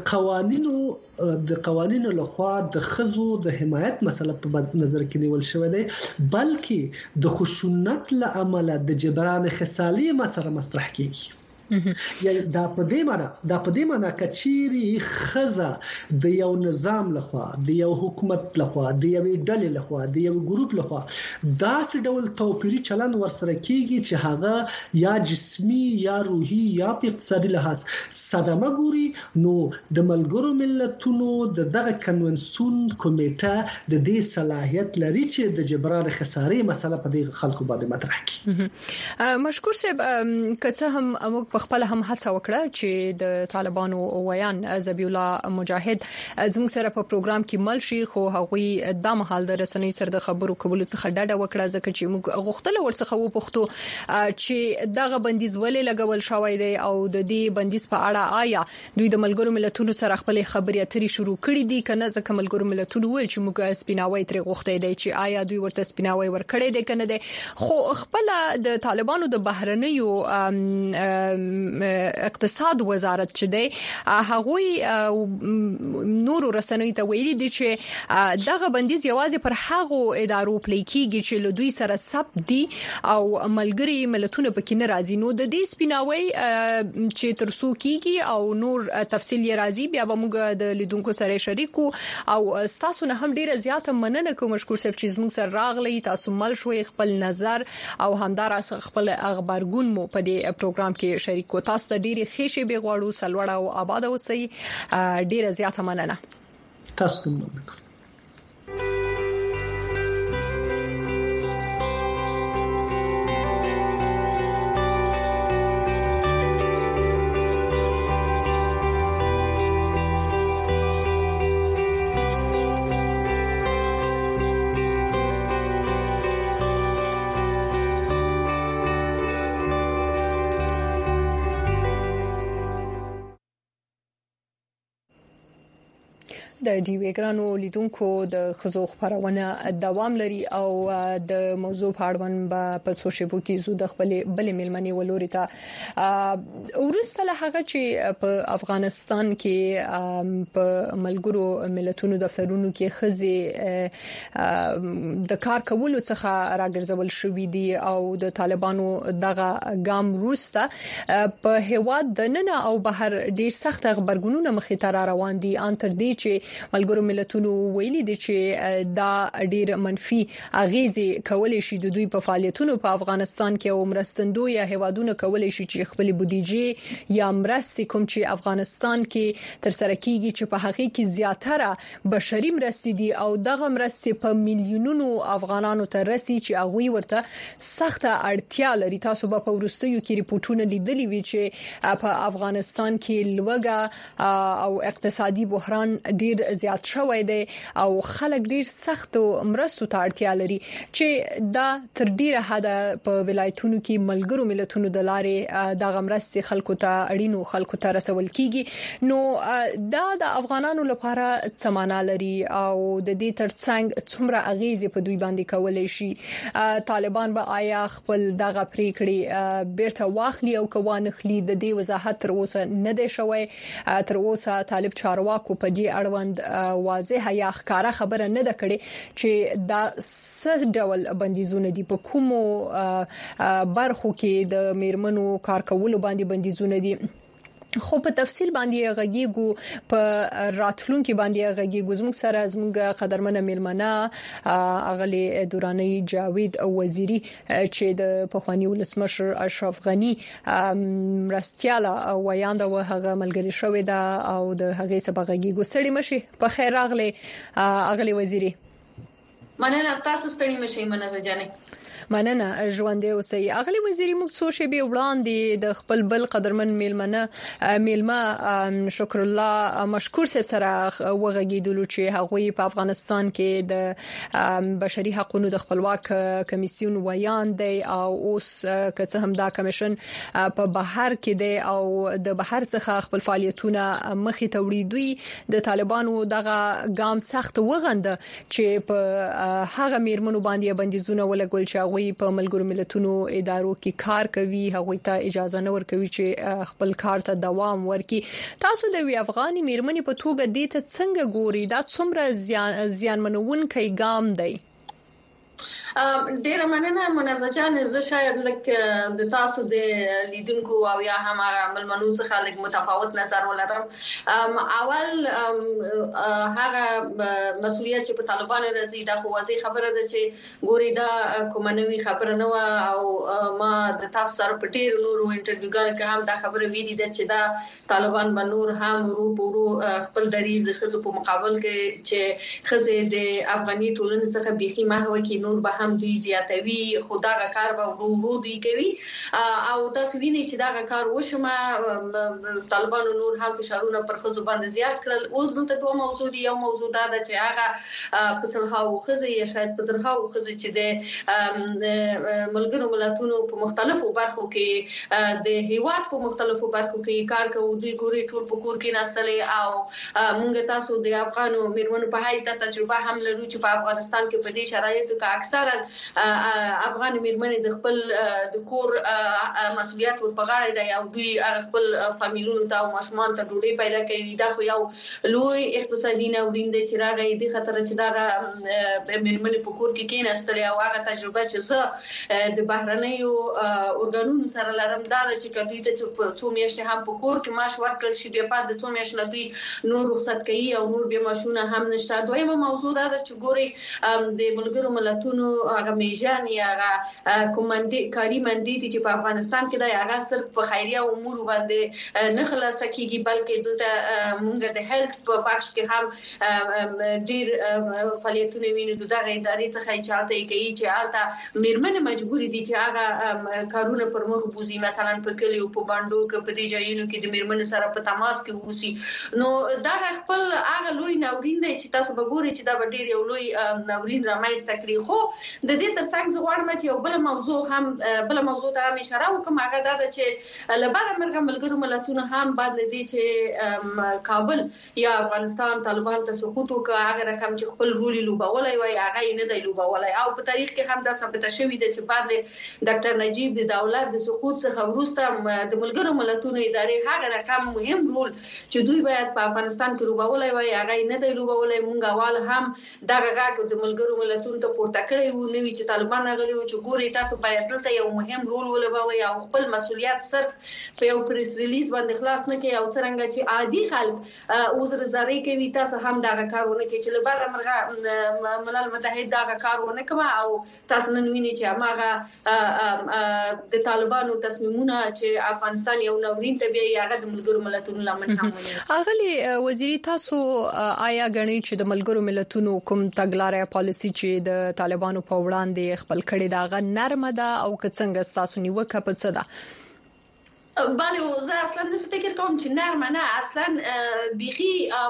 د قوانینو لخوا د خزو د حمایت مسله په نظر کې نیول شوې ده بلکې د خشونت له عمله د جبران خصالي مسله مطرح کیږي یا دا په دې معنی کچيري خزه د یو نظام لخوا د یو حکومت لخوا د یو ډلې لخوا د یو ګروپ لخوا داسې ډول توپیري چلن ورسره کیږي چې هغه یا جسمي یا روحي یا په اقتصادي لحاظ صدمه ګوري نو د ملګرو ملتونو دغه کنونسیون کمیټه د دې صلاحیت لري چې د جبران خسارې مسله په دې خلکو باندې مطرح کړي مشکور صاحب کڅه هم موږ خپل هم هڅه وکړه چې د طالبانو ویان ذبیح الله مجاهد زموږ سره په پروګرام کې مل شي خو هغوی د مهال د رسنۍ سره د خبرو کولو څخه ډډه وکړه ځکه چې موږ غوښتل ورڅخه وپوښتو چې دغه بندیز ولې لګول شوی دی او د دې بندیز په اړه آیا دوی د ملګرو ملتونو سره خپل خبرې اترې شروع کړې دي کنه ځکه ملګرو ملتونو ویل چې موږ سپیناوي تر غوښتې دی چې آیا دوی ورته سپیناوي ورکړي دي کنه دي خو خپل د طالبانو د بهرنیو اقتصاد وزارت چې دی هغه نور رسنوي ته ویلي دي چې دغه بندیز یوازې پر هغه ادارو پلی کیږي چې له دوی سره سب دي او ملګری ملتونه پکې نه راځي. نو د دې سپیناوي چې ترسو کیږي او نور تفصیل یې راځي بیا به موږ د لیدونکو سره شریکو او تاسو نه هم ډیره زیاته مننه کوم مشکور صاحب چې موږ سره راغلی تاسو مل شوي خپل نظر او همدارس خپل اخبارګون مو په دې پروګرام کې شریکو. تاسو ته ډیره ښه به غواړو سلوړه او آباد اوسئ. ډیره زیاته مننه. تاسو مننه. د ډیوی ګرانو لیدونکو د خزو خبرونه دوام لري او د موضوع په اړه په سوشل کې زو د خپل بل ملمنې ولوري ته ورسته له هغه چې په افغانستان کې په ملګرو ملتونو دفترونو کې خزي د کار کولو څخه راګرځول شوې دي او د طالبانو دغه ګام روسته په هواد د نن او بهر ډیر سخت خبرګونونه مخې ته روان دي ان تر دې چې ملګرو ملتونو ویلي دي چې دا ډیر منفي اغیزې کولای شي د دوی په فعالیتونو په افغانستان کې او مرستندوی هیوادونه کولای شي چې خپل بودیجه یا مرستې کوم چې افغانستان کې تر سره کیږي چې په حقیقت کې زیاتره بشري مرستې دي او دغه مرستې په میلیونونو افغانانو ته رسي چې هغه ورته سخته اړتیا لري. تاسو په ورستیو کې ریپورتونه لیدلي وي چې په افغانستان کې لوګه او اقتصادي بحران ډیر زیات شوی دی او خلک ډیر سخت مرستو ته اړتیا لري چې دا تر ډیره حد په ولایتونو کې ملګرو ملتونو د لارې د مرستې خلکو ته اړینو خلکو ته رسول کیږي. نو دا د افغانانو لپاره څمانه لري او د دې ترڅنګ څومره اغیزې په دوی باندې کولای شي. طالبان به آیا خپل دغه پریکړې بیرته واخلي او کوان خلی د دې وضاحت تر اوسه نه دی شوی. تر اوسه طالب چارواکو په دې اړوند واضحه یا ښکارا خبره نه ده کړې چې دا څه ډول بندیزونه دي په کومو برخو کې د میرمنو کار کولو باندې بندیزونه دي. خو په تفصیل باندې غږیږو په راتلونکو باندې غږیږو. زموږ سره زموږ قدرمنه میلمنه اغلی دورانی جاوید وزیری چې د پخوانی ولسمشر اشرف غنی مرستياله ویانده و هغه ملګری شوې ده او د هغې سبا غږیږو. ستړي مشي په خیر راغلی اغلی وزیری. مننه تاسو ستړي مشي منزه جانې. مننه ژوندې اوسئ. اغلی وزیری موږ څو شی به وړاندې د خپل بل قدرمن میلمه شکر الله مشکور صاحب سره وغږیدلو چې هغه په افغانستان کې د بشري حقوقو د خپلواک کمیسیون ویان دی او اوس که هم دا کمیشن په بهر کې دی او د بهر څخه خپل فعالیتونه مخې ته وړي. دوی د طالبانو دغه ګام سخت وغنده چې په هغه میرمنو باندې بندیزونه ولګول چې په ملګرو ملتونو ادارو کې کار کوي هغه ته اجازه نه ورکوي چې خپل کار ته دوام ورکړي. تاسو د وی افغاني میرمنې په توګه د ته څنګه ګوري؟ دا څومره زیان منونکي ګام دی؟ ډیره مننه منزه جان. زه شاید لکه د تاسو د لیدونکو او یا هم ملمنو څخه لږ متفاوت نظر ولرم. اول هغه مسؤلیت چې په طالبانو راځي دا خو واضح خبره ده چې ګوري دا کومه نوې خبره نه و او ما د تاسو سره په ډیر نورو انټرویوګانو کې هم دا خبره ویلي ده چې دا طالبان به نور هم ورو خپل دریز د خزو په مقابل کې چې خزه د افغاني ټولنې څخه بيخي محو کې نور به هم دوی زیاتوي خدای کار به ورو دوی کوي او تاسو وینئ چې دا کار وشمه طالبانو نور هم فشارونه پر خزو باندې زیات کړل. اوس دلته دوه موضوع دي. یو موضوع دا ده چې هغه پسرهاو خزه یا شاید پسرهاو خزه چې د ملګرو ملتونو په مختلفو برخو کې د هیواد په مختلفو برخو کې کار کوي. دوی ګوري ټول په کور کې نسلې او مونږ تاسو د افغانو میرمنو په حیث د تجربه هم لرو چې په افغانستان کې په دې شرایطو کې اکثره مثلا افغان میرمنې د خپل د کور مسؤلیت په غاړه دی او دوی خپل فامیلونو ته او ماشومان ته ډوډۍ پیدا کوي. دا خو یو لوی اقتصادي ناورین دی چې راغی د خطر چې دا میرمنې په کور کې کېناستلې او هغه تجربه چې زه د بهرنیو اورګانونو سره لرم دا چې کدوې ته څو میاشتې هم په کور کې معاش ورکړل شي بیا پات د څو میاشتې دوی نور رخصت کوي او نور بیا ماشونه هم نشته. دویمه موضوع دا چې ګوري د ملګرو ملتونو هغه میژن یا کوماندي کاری منډي چې په افغانستان کې دا هغه صرف په خیریه امور باندې نه خلاص کیږي بلکې د مونږ د هیلث په بخش کې هم ډیر فعالیتونه ویني د دغه ادارې څخه چاته کوي چې البته میرمنې مجبورې دي چې هغه کارونه پر مخ بوزي مثلا په کلیو په باندې کې په دې ځایونو کې د میرمنې سره په تماس کې ووسی. نو دا خپل هغه لوی ناورین دی چې تاسو به ګورئ چې دا به ډیر یو لوی ناورین رامنځته کړي. خو د دې ترڅنګ زه غواړم چې یو بل موضوع ته هم اشاره وکړم هغه دا چې لبعد مرغه ملګرو ملتونو هم بعد لدی چې کابل یا افغانستان طالبان ته سقوط وکړ هغه رقم چې خپل رول لوبولای وای هغه نه دی لوبولای او په تاریخ کې هم دا ثابت شوی دی چې بعد له ډاکټر نجیب د دولت د سقوط څخه وروسته د ملګرو ملتونو ادارې هغه رقم مهم رول چې دوی باید په افغانستان کې لوبولای وای هغه نه دی لوبولای. مونږ اول هم دغه غاګ د ملګرو ملتونو ته پورته کړی وو نوې چې طالبان راغلي و چې ګوري تاسو باید دلته یو مهم رول ولوبوي او خپل مسؤلیت صرف په یو پریس ریلیز باندې خلاص نه کوي او څنګه چې عادي خلک عذر زاري کوي تاسو هم دغه کارونه کوي چې لبعد مرغه ملل متحد دغه کارونه کوي او تاسو نن ویني چې هغه د طالبانو تصمیمونه چې افغانستان یو ناورین ته بیا هغه د ملګرو ملتونو لامل هم ونی. اغلی وزیری تاسو آیا غنی چې د ملګرو ملتونو کوم تګلارې پالیسی چې د طالبانو په وړاندې خپل کړي داغه نرمه ده او څنګه تاسو نیوکه په څه ده؟ بله زه اصلا نس فکر کوم چې نرمه نه اصلا بيخي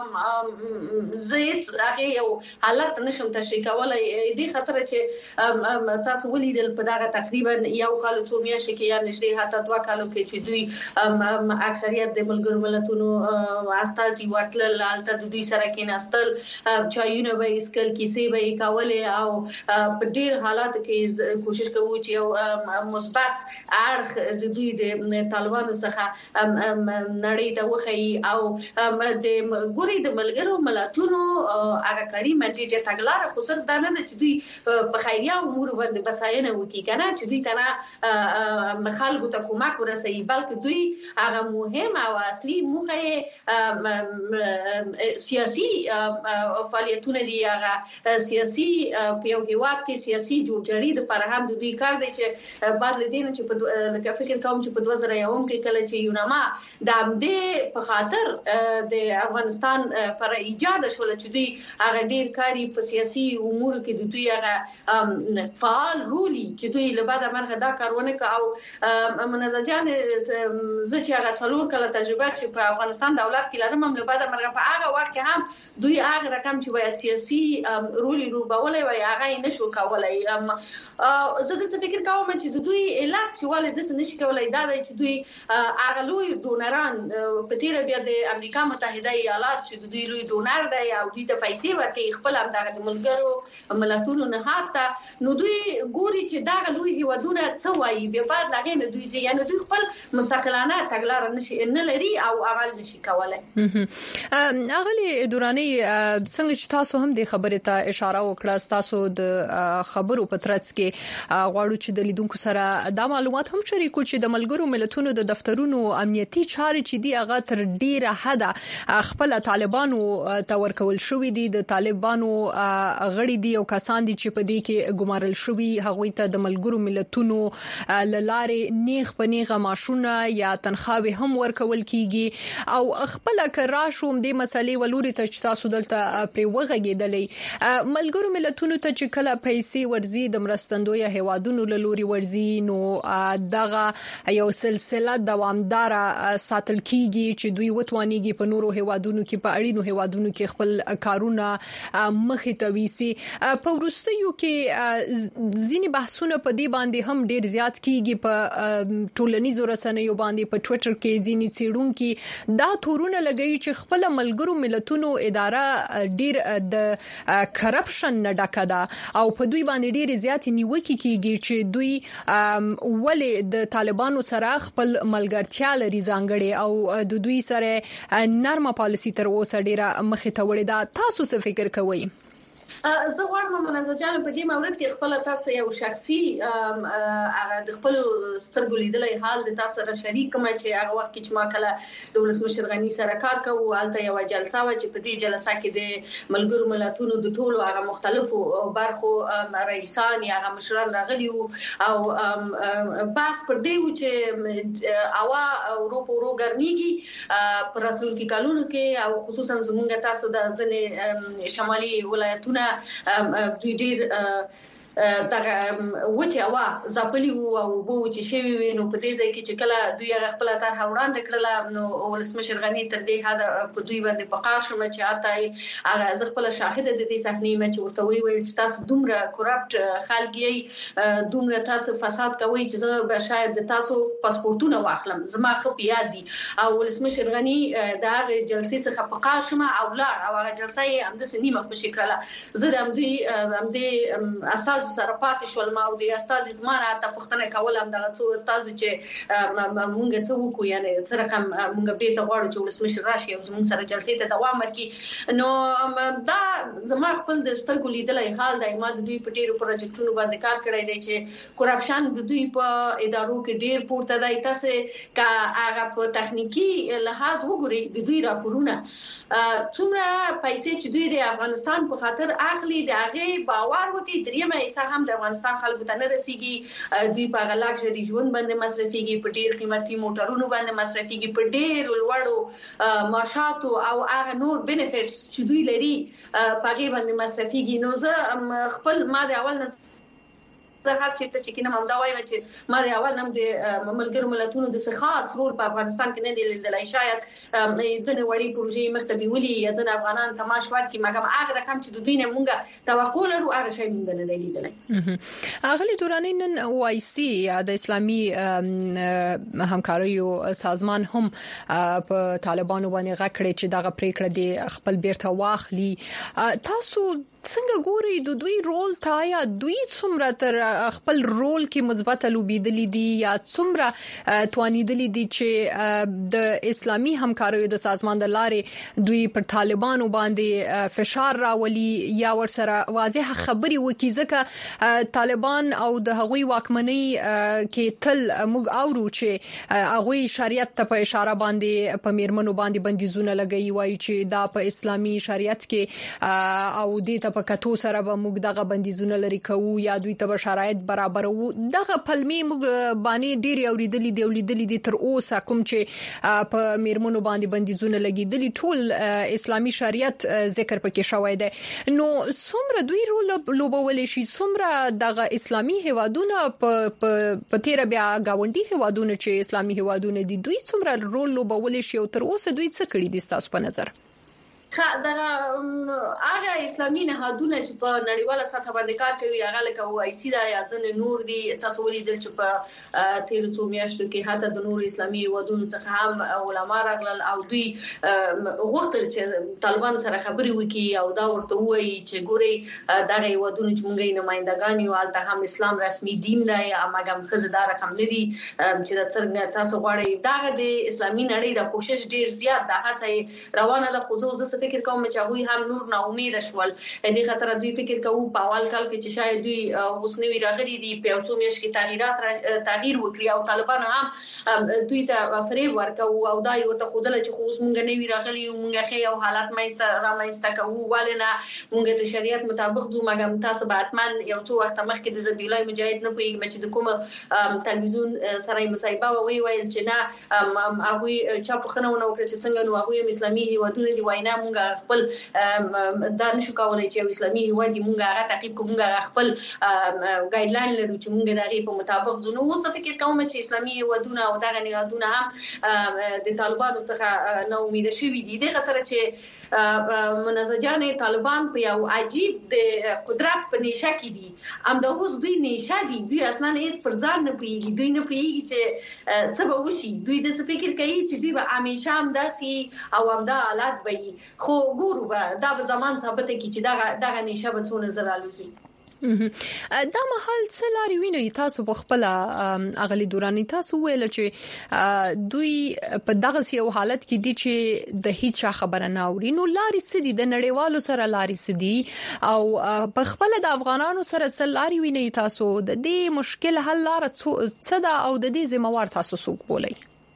زيت هغه یو حالت نشم تشریح کولای دې خطر چې تاسو ولیدل په دغه تقریبا یو کال څو میاشتې کې یا نږدې حتی 2 کالو کې چې دوی اکثریت د ملګرو ملتونو استازي ورتل الته دوی سره کېناستل چایونه به اسکل کیسې به کولې او په ډیر حالات کې کوشش کوو چې یو مثبت اړخ د دوی د طالبانو څخه نړۍ ته وخی او د ګوري د ملګرو ملتونو هغه کاری منډي تګلار خو صرف دا نه چې دوی په خیریه امور باندې بساینه وکړي کنه چې دوی کنه خلکو ته کومک ورسوي بلکې دوی هغه مهم او اصلي موخه سیاسي فعالیتونه دي هغه سیاسي په یو هیواد کې سیاسي جوړجاړي د پر هم دوی کار دی چې بعد لدین چې په لکه فکر کوم چې په 2001 کې کله چې یوناما د امدې په خاطر د افغانستان پر ایجاد شول چې دوی هغه ډیر کاری په سیاسي امور کې دوی هغه فعال رولي چې دوی له بعد مرغه دا کارونه او منزجان زه چې هغه څلور کله تجربه چې په افغانستان دولت کې لرم هم له بعد مرغه په هغه وخت کې هم دوی هغه رقم چې باید سیاسي رولي لوبولای وای هغه نشو کولای. زه د فکر کوم چې دوی علت چې ولې د نشي کولای دا چې دوی هغه لوی ډونران په تیر بیا د امریکا متحده ایالات چې دوی لوی ډونر دی او دوی ته پیسې ورکوي خپل هم دغه ملګرو ملتونو نه حتی نو دوی ګوري چې دغه لوی هیوادونه څه وایي بیا بعد لغې نه دوی چې یعنی دوی خپل مستقلانه تګلار نشي نه لري او عمل نشي کولای. اغلی دورانی څنګه چې تاسو هم د خبرې ته اشاره وکړه تاسو د خبرو په ترڅ کې غواړو چې د لیدونکو سره دا معلومات هم شریکو چې د ملګرو ملتونو د دفترونو امنیتي چارې چې دی هغه تر ډیره حد خپل طالبانو ته ورکول شوې دي د طالبانو غړي دي او کسان دي چې په دې کې ګمارل شوي هغه ته د ملګرو ملتونو لارې نیغ په نیغه ماشونه یا تنخواوي هم ورکول کیږي او خپل کراشوم د مسلې ولوري ته تاسو دلته پر وغږیدلې ملګرو ملتونو ته چې کله پیسې ورزي د مرستندوی هوادونو لوري ورزي نو دغه یو سلسله حالات دوامدار ساتل کیږي چې دوی وتوانيږي په نورو هیوادونو کې په اړینو هیوادونو کې خپل کارونه مخې ته ویسي. په ورستیو کې ځینی بحثونه په دې باندې هم ډیر زیات کیږي په ټولنیزو رسنیو باندې په ټوئیټر کې ځینی څیړونکو دا تورونه لګوي چې خپل ملګرو ملتونو اداره ډیر د کرپشن نه ډکه ده او په دوی باندې ډیر زیات نیوکه کیږي چې دوی ولې د طالبانو سره خپل ملګرتیا لري ځانګړي او د دوی سره نرمه پالیسی تر اوسه ډیره مخې ته وړي ده. تاسو څه فکر کوئ؟ زه غواړم منازه جان په دې مورد کې خپل تاسو یو شخصي هغه د خپل سترګو لیدلې حال د تاسو سره شریک کوم چې هغه وخت کې چې ما کله د ولسمشر غنی سره کار کوو البته یو جلسه و چې په دې جلسه کې د ملګرو ملتونو د ټولو هغه مختلفو برخو رئیسان یا هغه مشران راغلي او بحث پر دې و چې اوا اروپا ګرميږي پر راتلونکي کالونو کې او خصوصا زمونږ تاسو د ځنې شمالي ولایتونو دوی ډیر دغه وچه وا زپلی وو او بو چې شوی وینو په دې ځای کې چې کله دوی هغه خپل طرح وړاندې کړل نو ولسمشر غنی تر دې هدا په دوی باندې پقاط شوم چې اته هغه خپل شاهد د دې صحنې مې چې ورته ویل چې تاسو دومره کورپټ خلګي دومره تاسو فساد کوي چې زه به شاید تاسو پاسپورتونه واخلم زما خو یاد دي او ولسمشر غنی د هغه جلسې څخه پقاط شوم او لا هغه جلسه یې هم د سنیمه په شکل زه د دوی استاد سره پاتې شول ما او د استاد زمانه ته پښتنه کولم دغه څو استاد چې مونږ څه وکړو یعنی سره کوم مونږ بیرته غواړو چې ولسمشر راشي او زموږ سره جلسې ته دوام ورکړي نو دا زما خپل د سترګو لیدلې حال د ما د دوی په ډیرو پروجیکټونو باندې کار کړی دی چې کورپشن د دوی په ادارو کې ډیر پورته دی تاسو کا هغه په تخنیکی لحاظ وګورئ د دوی راپورونه څومره پیسې چې دوی د افغانستان په خاطر اخلي د هغه باور وکړي دریمه هم د افغانستان خلکو ته نه رسیږي دوی په غلاګ ژوند باندې مصرفيږي په ډیر قیمتي موټرونو باندې مصرفيږي په ډیر لوړو معاشاتو او هغه نور بینیفټس چې دوی لري په هغه باندې مصرفيږي نو زه خپل ما د اول نه زه هر چې کینم هم دا وایم چې ما د اول نم د ملګرو ملتونو د خاص رول په افغانستان کې نه دی لیدلای شاید ځنه وړي پروژې مختبي ولي یا د افغانان تماش ورکې مګم هغه رقم چې د دوی نه مونږه توقع لرو هغه شی مونږ نه لیدلای. اغلی دوراني نن OIC یا د اسلامي همکاریو سازمان هم په طالبانو باندې غکړي چې دغه پریکړه دی خپل بیرته واخلي. تاسو څنګه ګوري د دوی رول تا یا دوی څومره تر خپل رول کې مثبت لوبیدلی دي یا څومره توانیدلی دي چې د اسلامي همکاریو د سازمان د لارې دوی پر طالبانو باندې فشار راولي یا ورسره واضح خبري وکړي ځکه طالبان او د هغوی واکمنۍ کې تل موږ اورو چې هغوی شریعت ته په اشاره باندې په میرمنو باندې بندیزونه لګي وایي چې دا په اسلامي شریعت کې او د په کتو سره به موږ دغه بندیزونه لري کوو یا دوی ته شرایط برابرو دغه پلمې موږ باندې ډېر اوریدلې دي تر اوسه کوم چې په میرمنو باندې بندیزونه لګیدلي ټول اسلامي شریعت ذکر پکې شوی دی نو څومره دوی رول لوبول شي څومره دغه اسلامي هیوادونه په تیر بیا گاونډي هیوادونه چې اسلامي هیوادونه دي دوی څومره رول لوبول شي او تر اوسه دوی څه کړی دي تاسو په نظر؟ دا هغه اسلامي نهادونه چې په نړیواله سطح باندې کار کوي هغه لکه OIC دا یا ځنې نور دي تاسو ولیدل چې په تیر څو میاشتو کې حتی د نور اسلامي ودونو څخه هم علما راغلل او دوی غوښتل چې طالبانو سره خبري وکړي او دا ورته وایي چې ګوري دغه ودونو چې مونږ یې نمائندګان یو الته هم اسلام رسمي دین دی اماګم خزدار هم ندي چې دا څنګه تاسو غواړئ دا د اسلامي نړۍ د کوشش ډیر زیات د هڅه روانه ده خو زه فکر کوم چې هغه هم نور نا امید شول دې خاطر دوی فکر کوي په اول کال کې چې شاید دوی اوسنوي راغلي دي په اوڅو میاشت کې تغییر وکړي او طالبان هم دوی ته فریب ورکوي او دا یو ته خودل چې خو اوس مونږ نه وی راغلي مونږ خې یو حالت مېسته کوو ولنه مونږ د شریعت مطابق جو مګم تاسو به اتمن یو څو وخت مخکې د زبیلای مجاهد نه پوي چې د کوم تلویزیون سره مصاحبه وی ویل چې نه هغه چا په خنونه وکړي چې څنګه نو هغه اسلامي هیوادونه دی وینا مونږ خپل د نشو کولای چې اسلامي هیواد مونږ هغه تعقیب کوو مونږ خپل ګایډ لاین لرو چې مونږ د هغه په مطابق ځو. نو اوس فکر کوم چې اسلامي هیوادونه او دغه نهادونه هم د طالبانو څخه نو امید شوي دي د خطر چې منازجان طالبان په یو عجیب د قدرت په نشه کې دي. ام د اوس دوی نشه دي، دوی اصلا هیڅ پر ځان نه پیږي، دوی نه پیږي چې څه به وشي. دوی د څه فکر کوي چې دوی به همیشه هم داسي او هم دا حالات وي، خو ګورو به دا به زمان ثابت کوي چې دغه نشه به څو نظر الوزي. دا محل څه لاري ویني تاسو په خپل اغلی دوراني تاسو ویل چې دوی په دغه یو حالت کې دي چې د هیڅ خبره نه اوري. نو لاري سدي د نړیوالو سره لاري سدي او په خپل د افغانانو سره څه لاري ویني تاسو د دې مشکل حل لار څه ده او د دې ذمہوار تاسو څوک بولئ؟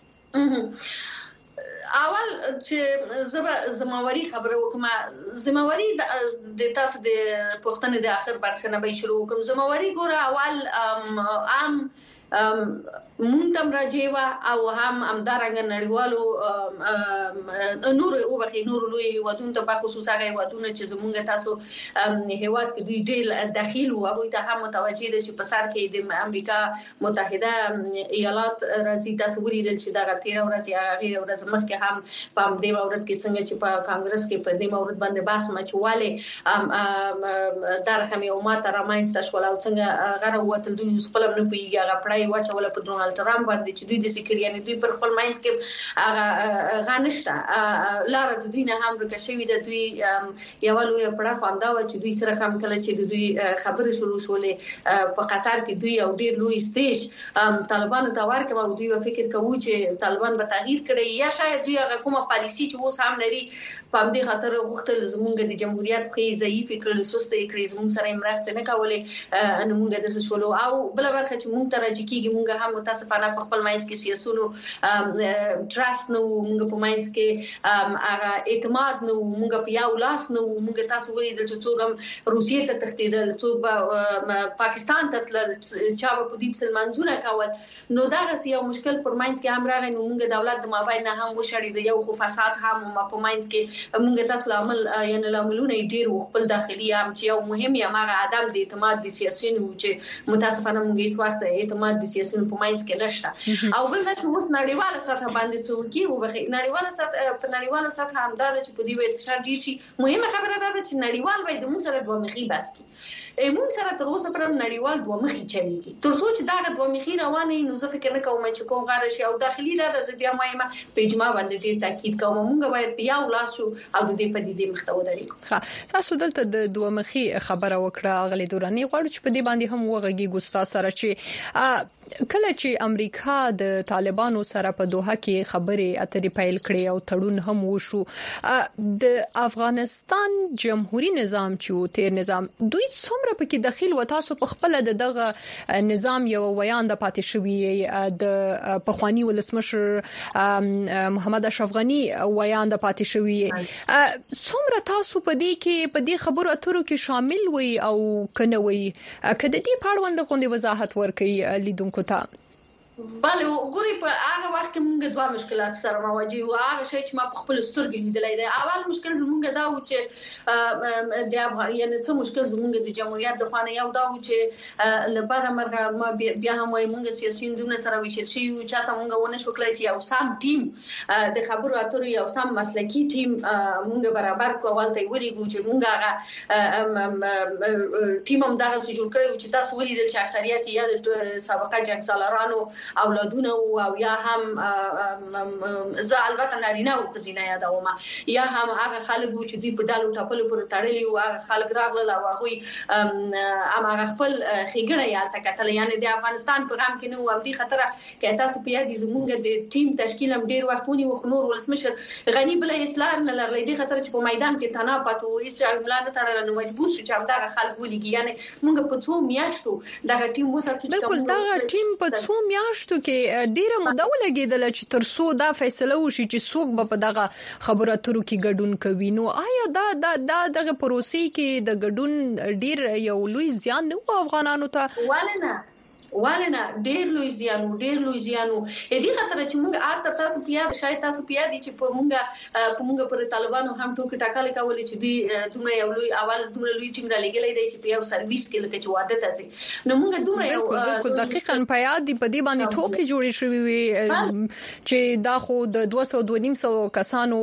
اول چې زمواري خبره وکم، زمواري د تاسو د پښتنې د اخر برخه نه به شروع کوم. زمواري ګوره اول عام مونږ راځي او هم امدارنګ نړیوالو نور او بخي نور لوی ودون ته په خصوص هغه ودونه چې زمونږ تاسو هیواد کې دوی ډېر داخل او هغه ته هم متوجي دي چې په سر کې د امریکا متحده ایالات راځي. تاسو ولیدل چې دا 13 ورځې هغه ورځ مخکې هم په دې مورد کې څنګه چې په کانګرس کې په دې مورد باندې بحث مچواله درخمه او ماته رامنځته شول او څنګه غره وتل دوی خپل نه پیږي هغه پړای واچول په ډونالد ټرمپ باندې چې دوی د سکیورټي دوی پر خپل ماینس کې غانښت لار د دوی نه هم ورکشوي د دوی یو لوی پړه خواندا و چې دوی سره هم کله چې دوی خبرې شروع شولې په قطر کې دوی یو ډیر لوی سټیج طالبانو ته ورکړ او دوی فکر کوي چې طالبان به تغییر کړي یا شاید دوی هغه کومه پالیسی چې اوس هم لري په دې خاطر غوښتل زمونږ د جمهوریت په ضعیف کړل سسته کړی زمونږ سره مرسته نه کولې ان موږ د سشولو او بل برخه چې موږ ته راځي کیږي موږ هم متاسفانه په خپل ماینس کې سیاسونو تراست نو موږ په ماینس کې هغه اعتماد نو موږ په یو لاس نو موږ تاسو ولیدل چې څوک روسیې ته تښتیدل څوک پاکستان ته تلل چا په دې سلمانځونه کول نو دا یو مشکل پر ماینس کې هم راغی. نو موږ دولت د مابین نه هم وشړې یو خو فساد هم په ماینس کې موږ تاسو عمل یعنی عملونه ډیر خپل داخلي هم چې یو مهم یې هغه عدم د اعتماد د سیاسيونو چې متاسفانه موږ هیڅ وخت اعتماد د سیاسيونو په ماینس کې نشته او بل دا چې اوس نړیواله سطح باندې څوک او بخې نړیواله سطح په نړیواله سطح هم دا چې په دې وخت فشار دي شي مهمه خبره ده چې نړیوال وای د موږ سره دوه مخې بس کی موږ سره تر اوسه پر نړیوال دوه مخې چلیږي تر څو چې دا دوه مخې روانه نو زه فکر نه کوم چې کوم غاره شي او داخلي دا د بیا مهمه په اجماع باندې ډیر تاکید کوم موږ باید بیا ولاسو او د دې په دې مخته ودرېږو. تاسو دلته د دوه مخې خبره وکړه غلي دوراني غواړو چې په دې باندې هم وغږی ګستا سره چې کله چې امریکا د طالبانو سره په دوحه کې خبرې اترې پیل کړې او تړون هم وشو د افغانستان جمهوریت نظام چې تیر نظام دوی څومره پکې داخل و تاسو په خپل دغه نظام یو ویان د پاتې شوی د پخوانی ولسمشر محمد اشرف غنی ویان د پاتې شوی څومره تاسو په دې خبرو اترو کې شامل وي او کنه وي کله دې پاړوند غونډه وضاحت ورکړي لیدونکو ته؟ بله ګوري په هغه وخت کې موږ دوه مشکلات سره مواجه وو. هغه شی چې ما په خپل سترګې لیدلای دی اول مشکل زموږ دا و چې د افغان یعنی څه مشکل زموږ د جمهوریت د خانه یو دا و چې لپاره مرغه ما بیا هم وای موږ سیاسيون دونه سره وشل شي او چاته موږ ونه شو کړی چې یو سم ټیم د خبرو اترو یو سم مسلکی ټیم موږ برابر کوالته ویلو چې موږ هغه ټیم هم دا څه جوړ کړو چې تاسو ولیدل چې اکثریت یا د سابقه جنگسالارانو اولادونه او یا هم زه البته نارینه او ښځینه یادوم یا هم هغه خلک چې دوی په ډالو ټاپلو پر تړلي او هغه خلک راغله او هغه هغه خپل خېګړه یا تکتل یعنی د افغانستان په غم کې نو هم دي خطر کې تاسو په یاد زمونږ د ټیم تشکیل هم ډیر وختونی وخنور ولسمشر غنی بل اصلاح نه لرلې دي خطر چې په میدان کې تنه پاتو هیڅ عمله نه تړل نو مجبور شو چې هم دا خلک ولګي یعنی موږ په څو میاشتو دا ټیم وساتو چې بالکل دا ټیم په څو میاشتو کې ډیره موده ولګیدل چې ترڅو دا فیصله وشي چې څوک په دغه خبرو اترو کې ګډون کوي. نو آیا دا دغه پروسې کې د ګډون ډیر یو لوی زیان نه و افغانانو ته؟ والنه ډیر لوی زیانو دې خاطر چې موږ تاسو بیا شاید تاسو بیا دي چې موږ پر طالبانو هم ټوکی ټاکل کول چې دوی دومره یو لوی اول دومره لوی ټیم را لګلې دی چې په یو سرویس کې لکه چې واده تاسي نو موږ دومره یو بالکل دقیقاً په یاد دی په دې باندې ټوکی جوړې شوې وي چې دا خو د 200 کسانو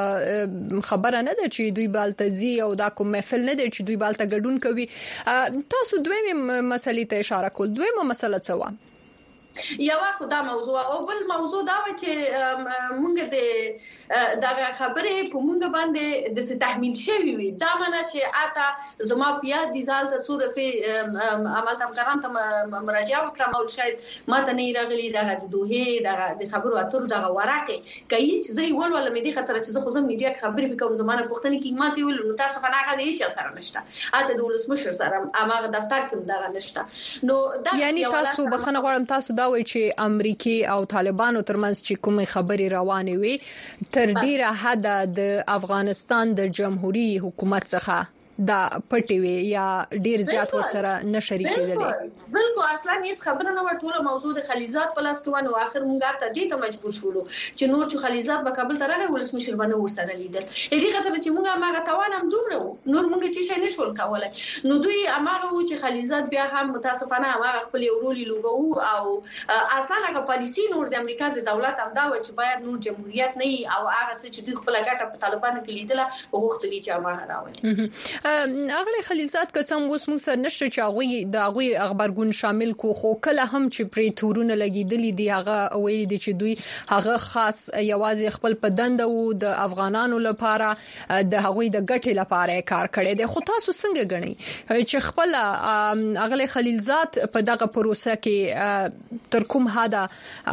خبره نه ده چې دوی بالتزي او دا کوم محفل نه دی چې دوی بالته ګډون کوي تاسو دویمه مسلې ته اشاره کول دویمه مسله څه و یو خو دا موضوع او بل موضوع دا و چې موږ د دا خبرې په موږ باندې د تحمیل شوی وي دا معنی چې اته زما بیا د ځال ته څو دفعه عمل تم کاران ته مراجعه وکړم او شاید ماته نه راغلي دا د دوه د خبرو اترو د ورقه کوي چې زه ول مې دي خطر چې زه خو زم میډیا خبرې وکم زمانه پښتني کې ماته ویل نو تاسو فنا غا دي چې سره نشته اته د ولسمشر سره اماغه دفتر کې دا نشته نو دا یعنی تاسو بخنه غواړم تاسو دا وایي چې امریکای او طالبانو ترمنځ چې کومه خبري روانه وي تر ډیره حد د افغانستان د جمهوریت حکومت څخه دا پټي وي یا ډیر زیات ورسره نشری کېدل بالکل اصلا هیڅ خبره نه و ټوله موضوع د خلیلزاد پلاس کې ونه اخر مونږه ته دې ته مجبور شولو چې نور چې خلیلزاد په کابل ته راغی ولسمشر باندې ورسره لیدل دې خاطر چې مونږه ماغه توانم دومره نور مونږ چې شي نشول کولای نو دوی اماغه چې خلیلزاد بیا هم متاسفانه اماغه خپل ورولي لوګو او اصلا هغه پالیسی نور د امریکا د دولت هم دا و چې باید نور جمهوریت نه او هغه چې دوی خپل ګټه په طالبانو کې لیدله او وختلی چې اماغه راوړي اغلی خلیلزاد قسم اوس موږ سره نشته چې هغه د هغه خبرګون شامل کو خو کله هم چې پرې تورونه لګیدلې دي هغه ویل دي چې دوی هغه خاص یوازې خپل پدند او د افغانانو لپاره د هغوی د ګټې لپاره کار کړي دي خو تاسو څنګه غنئ چې خپل اغلی خلیلزاد په دغه پروسه کې تر کوم حدا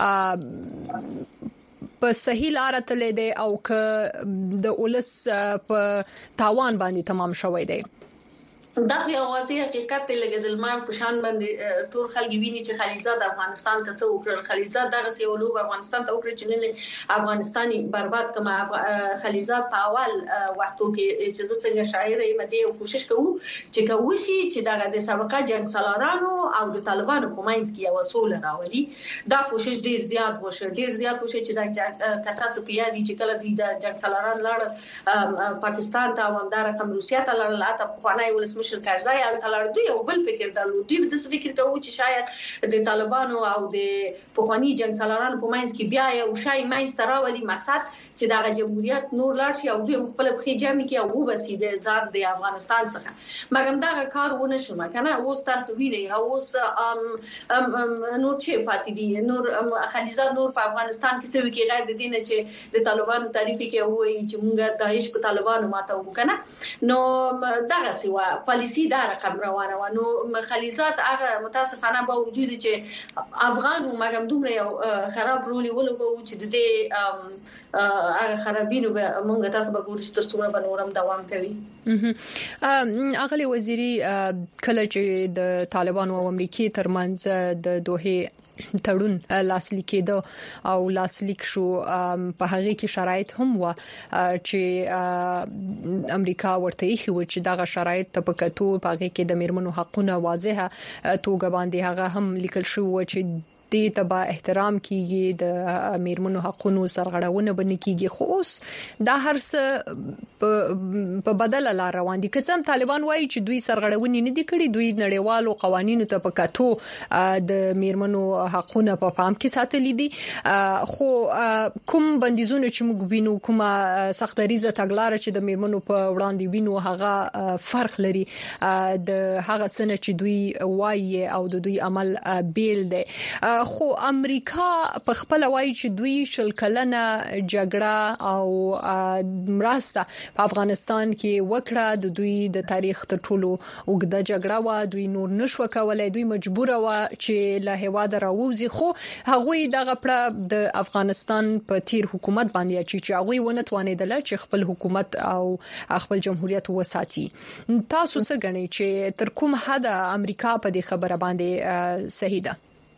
په صحیح لار تللی دی او که د اولس په تاوان باندې تمام شوی دی دا یو واضح حقیقت دی لکه د لمر په شان باندې ټول خلک ویني چې خلیلزاد افغانستان ته څه وکړل خلیلزاد دغه سی ولوب افغانستان ته وکړي چې نه افغانستاني برباد کما خلیلزاد په اول وختو کې چې څنګه شاعر یې مده کوشش کوو چې کوشي چې دغه د سابقه جنگ سالارانو او د طالبانو په منځ کې یو اصول راولي دا کوشش ډیر زیات وشو چې د کتا سفیا دي چې کله د جنگ سالاران لړ پاکستان ته او همدار کم روسیا ته لړ ته په خانه ولسمشر کارزای التلار دوی او بل فکر درلود دوی د فکر کوي چې شاید د طالبانو او د پخوانی جنگ سالارانو په منځ کې بیا یو شای مینځ تراولي مقصد چې د جمهوریت نور لاړ شي او دوی خپل خې جامې کې او وبسي د ځان د افغانستان څخه مګم دا کار ونه شو کنه اوس تاسو وینئ اوس نور چې پاتې دي نور خلیلزاد نور په افغانستان کې څه وکړي غیر د دینه چې د طالبانو تعریف کې وایي چې موږ داعش په طالبانو ماته وکنه نو دا سوا پالیسی دا رقم روانه و نو خلیلزاد هغه متاسفانه با وجود چې افغان مګم دومره یو خراب رولي ولګو چې د دې هغه خرابینو مونږ تاسو به ګورئ چې څومره بنورم دوام کوي اغلی وزیری کله چې د طالبانو او امریکای ترمنځ د دوه تړون لاسلیک کېده او لاسلیک شو په هغه کې شرایط هم و چې امریکا ورته یې خو چې دغه شرایط په کتو په هغه کې د میرمنو حقونه واضحه توګه باندې هغه هم لیکل شو چې دې ته به احترام کیږي د میرمنو حقونو سرغړونه بنه کیږي خو اوس دا هر څه په بدل لار روان دي که طالبان وایي چې دوی سرغړونه نه دي کړې دوی نړیوالو قوانینو ته په کتو د میرمنو حقونه په پام کې ساتلي دي خو کوم بندیزونه چې موږ وینو کومه سختریزه تګلارې چې د میرمنو په وړاندې وینو هغه فرق لري د هغه څه چې دوی وایي او د دوی عمل بیل دی خو امریکا په خپل وایي چې دوی شل کلنه جګړه او مرسته په افغانستان کې وکړه د دوی د تاریخ تر ټولو اوږده جګړه و دوی نور نشو کولای دوی مجبور و چې له هواد راوځي خو هغه دغه پر د افغانستان په تیر حکومت باندې چې هغه ونه توانیدل چې خپل حکومت او خپل جمهوریت وساتي تاسو څه غنئ چې تر کوم حد امریکا په دې خبره باندې صحیح ده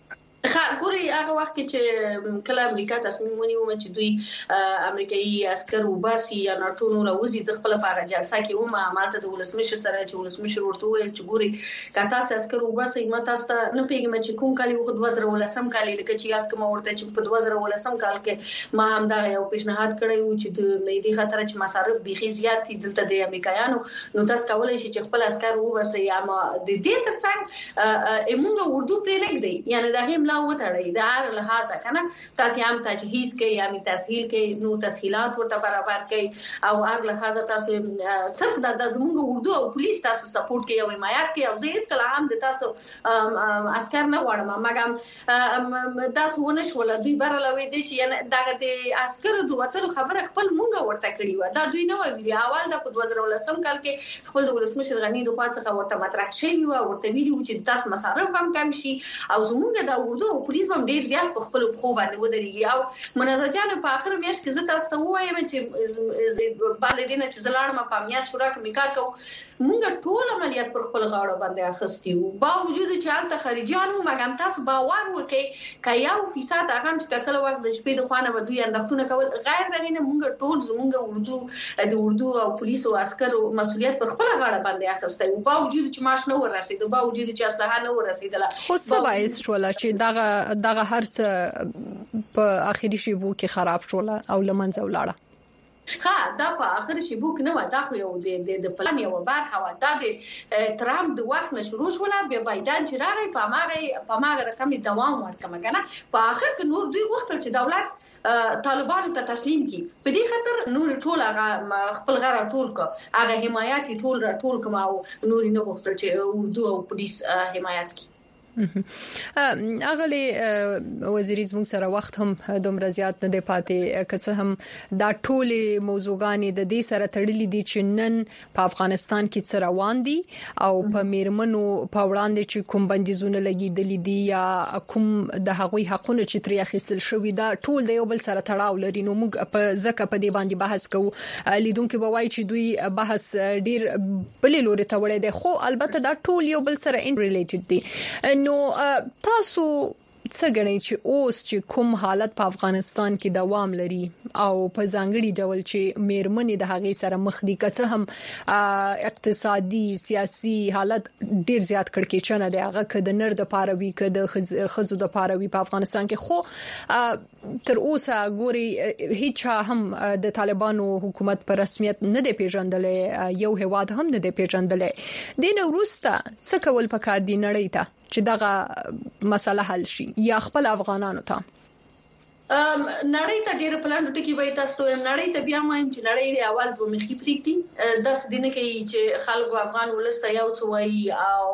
ګوري هغه وخت چې کله امریکا تصمیم ونیو چې دوی امریکایي عسكر وباسي یا ناټو نو وزي خپل لپاره جلسه کې ومه مالته د ولسمشر سره چې ولسمشر ورته ویل چې ګوري کاته عسكر وباسي ماته ست نه پیګم چې کوم کال یو 2010 کال لکه چې یاد کوم ورته چې په 2010 کال کې ما هم دا یو پیشنهاد کړی و چې د نېدي خطر چې مصارف بيخي زیات دي دلته د امریکایانو نو تاسو کولای شئ چې خپل عسكر وباسي یا ما د دې ترڅنګ موږ اردو پرې نه دی یعنی دا هم لا وتړي دا هر لحاظه کنه تاسو هم تجهیز کوي یا می تسهیل کوي نو تسهیلات ورته برابر کوي او هر لحاظه تاسو صرف د زموږ اردو او پولیس تاسو سپورټ کوي او حمایت کوي او زه هیڅ کله هم د تاسو عسكر نه وړم مګم تاسو ونه شول دوی برلوي دي چې دا د عسكر د وتر خبره خپل مونږ ورته کړی و دا دوی نه ویلي اول د 2010 کال کې خپل د ولسمشر غنی د خوا څخه ورته مطرح شوی و ورته ویلي چې تاسو مصارف هم کم شي او زموږ د اردو او پولیس هم ډیر زیات په خپل خو باندې ودرېږي او منازجانه په اخر میاشت کې زه تاسو ته وایم چې بالدینه چې زلاړم په امنیت شورا کې میکار کو مونږ ټول عملیات پر خپل غاړه باندې اخستي وو با وجود چې حالت خارجيانو مګم تاسو باور وکړي کایاو فیصد هغه چې کله وخت د شپې د خوانه ودوی اندختونه کول غیر دغه مونږ ټول زمونږ اردو او پولیس او عسكرو مسؤلیت پر خپل غاړه باندې اخستي وو با وجود چې ماش نه ورسېد با وجود چې اسلحه نه ورسېدله خو څه وایي شول چې دغه هرڅ په اخیری شیبو کې خراب شول او لمنځه ولاړه دا په اخر شیبو کې نه و دا خو یو د پلان یو برخه و دا د ترامپ د وخت نشروع شول بیا بایدن چې راغی په ماغه رقم دوام ورکړه کنه په اخر کې نور دوی وخت چې دولت طالبانو ته تسلیم کی په دې خاطر نور ټول هغه خپل غره ټول کو هغه حمایت ټول کوم او نور نه وخت چې اردو او پولیس حمایت کی اغلی وزیر زموږ سره وخت هم دومره زیات نه دی پاتې که هم دا ټول موضوعګانی د دې سره تړلې دي چې نن په افغانستان کې څه روان دي او په میرمنو په وړاندې چې کوم بندیزونه لګیدلې دي یا کوم د هغوی حقونه چې تری اخیستل شوی دا ټول د یو بل سره تړاو لري نو موږ په ځکه په دې باندې بحث کوو لیدونکو به وایي چې دوی بحث ډیر بلې لوري ته وړي دي خو البته دا ټول یو بل سره ان ریلیټډ دي نو تاسو څه غنئ چې اوس چې کوم حالت په افغانستان کې دوام لري او په ځانګړي ډول چې میرمنې د هغې سره مخ دي که هم اقتصادي سیاسي حالت ډیر زیات کړکېچنه دی هغه که د نر د پاروي که د خزو د پاروي په افغانستان کې خو تر اوسه ګوري هیڅ هم د طالبانو حکومت په رسمیت نه دی پیژندلې یو هواد هم نه دی پیژندلې د نو وروسته څه کول پکار دي نړۍ ته چې دغه مسله حل شي یا خپل افغانانو ته نړۍ ته ډېر پلان ټکی وای تاسو ته نړۍ ته بیا وایم چې نړۍ اول دوه مخې پریږدي د سدینه کې چې خلکو افغان ولسته یو څه وای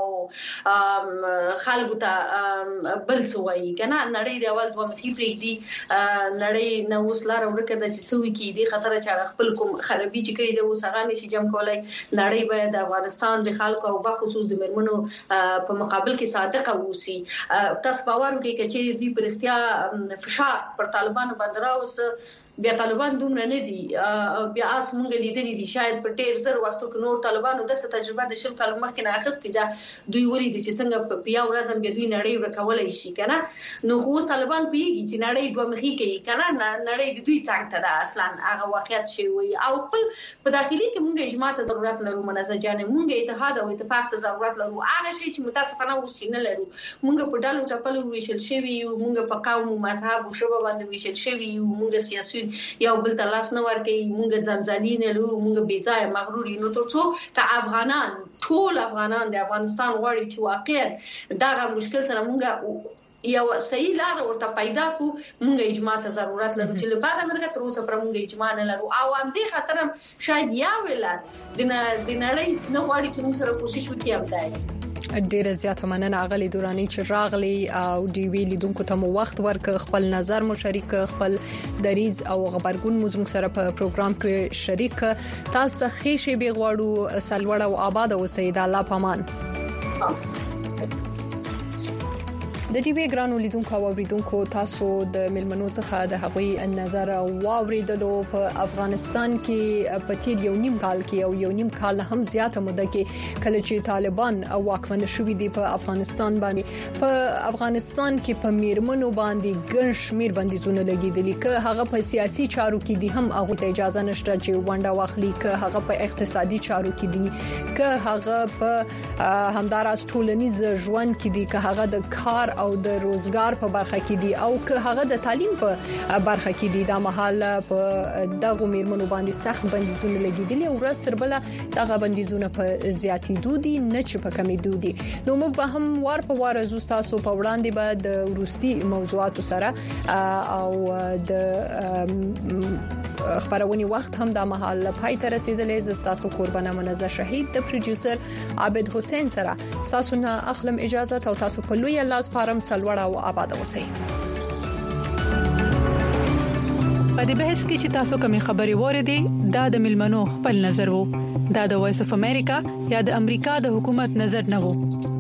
او خلکو ته بل څه وای کنه نړۍ اول دوه مخې پریږدي نړۍ نو وسلار ورکه د چڅوي کې دي خطر چې خپل کوم خرابي چې کړی د وسغانې شي جمع کولای نړۍ باید د افغانستان د خلکو او بخصوص د مرمنو په مقابل کې صادقه اوسي تاسو باور وکړئ چې دوی پر اختیار فشار طالبانو باندې راوست بیا طالبان دومره نه دي بیا اس مونږ لیدلې دي شاید په ډېر زر وختو کې نور طالبانو د څه تجربه د شل کال مخکې نه اخستې ده دوی ولې دي چې څنګه په بیا ورځم بیا دوی نړۍ ورکولای شي کنه نو خو طالبان پیږي چې نړۍ دوه مخې کوي کنه نړۍ د دوی څنګه ده اصلا هغه واقعیت شي وي او خپل په داخلي کې مونږ اجماع ته ضرورت لرو منسجانه مونږ اتحاد او اتفاق ته ضرورت لرو هغه شی چې متاسفانه وسینه لرو مونږ په ډالو ټپل ویشل شوی یو مونږ په قوم او مذهب او شوبه باندې ویشل شوی یو مونږ سیاسي یو بل تلاش نه ورکي مونږ ځنځالي نه لرو مونږ بې ځای مغروري نو ترڅو ته افغانان ټول افغانان د افغانستان غواړي چې واقعا دا مشکل سره مونږ یو صحیح لار ورته پیدا کو مونږ اجماع ته ضرورت لرو چې لپاره مرګ تر اوسه پر مونږ اجماع نه لرو او هم دې خاطر شاید یا ویلات د نړۍ نه غواړي چې موږ سره کوشش وکړي هم دی ډیره زیاته مننه اغلی دورانی چې راغلی او دی وی لیدونکو ته مو وخت ورک خپل نظر مو شریک خپل دریز او خبرګون مو زموږ سره په پروګرام کې شریک تاسو ته خېشه بي غواړو سلوړ او آباد اوسئ د الله پامان د ټي وی ګرانو لیدونکو او اوریدونکو تاسو د ملمنو څخه د هغوی نظر واوریدلو په افغانستان کې په تیر یو نیم کال کې او یو نیم کال هم زیاته موده کې کله چې طالبان واکمن شوي دي په افغانستان باندې په افغانستان کې په میرمنو باندې ګڼ شمیر بندیزونه لګیدلي که هغه په سیاسي چارو کې دي هم هغه ته اجازه نشته چې ونډه واخلي که هغه په اقتصادي چارو کې دي که هغه په همداراز ټولنیز ژوند کې دي که هغه د کار او د روزګار په برخه کې دي او که هغه د تعلیم په برخه کې دي د محل په دغه میرمنو باندې سخت بندیزونه لګیدلي او ورځ تر بل دغه بندیزونه په زیاتېدو دي نه چې په کمېدو دي نو موږ به هم وار په وار تاسو په وړاندې به د ورستي موضوعاتو سره او د خبرونی وخت هم د محل پای ته رسیدلې زستاسو قربانه منزه شهید د پروډوسر عابد حسین سره تاسو نه اخلم اجازه او تاسو په لوی الله سپارم سلوړه او آباد اوسئ په دې بحث کې چې تاسو کومې خبرې وریدي دا د ملمنو خپل نظر وو دا د وایس اف امریکا یا د امریکا د حکومت نظر نه وو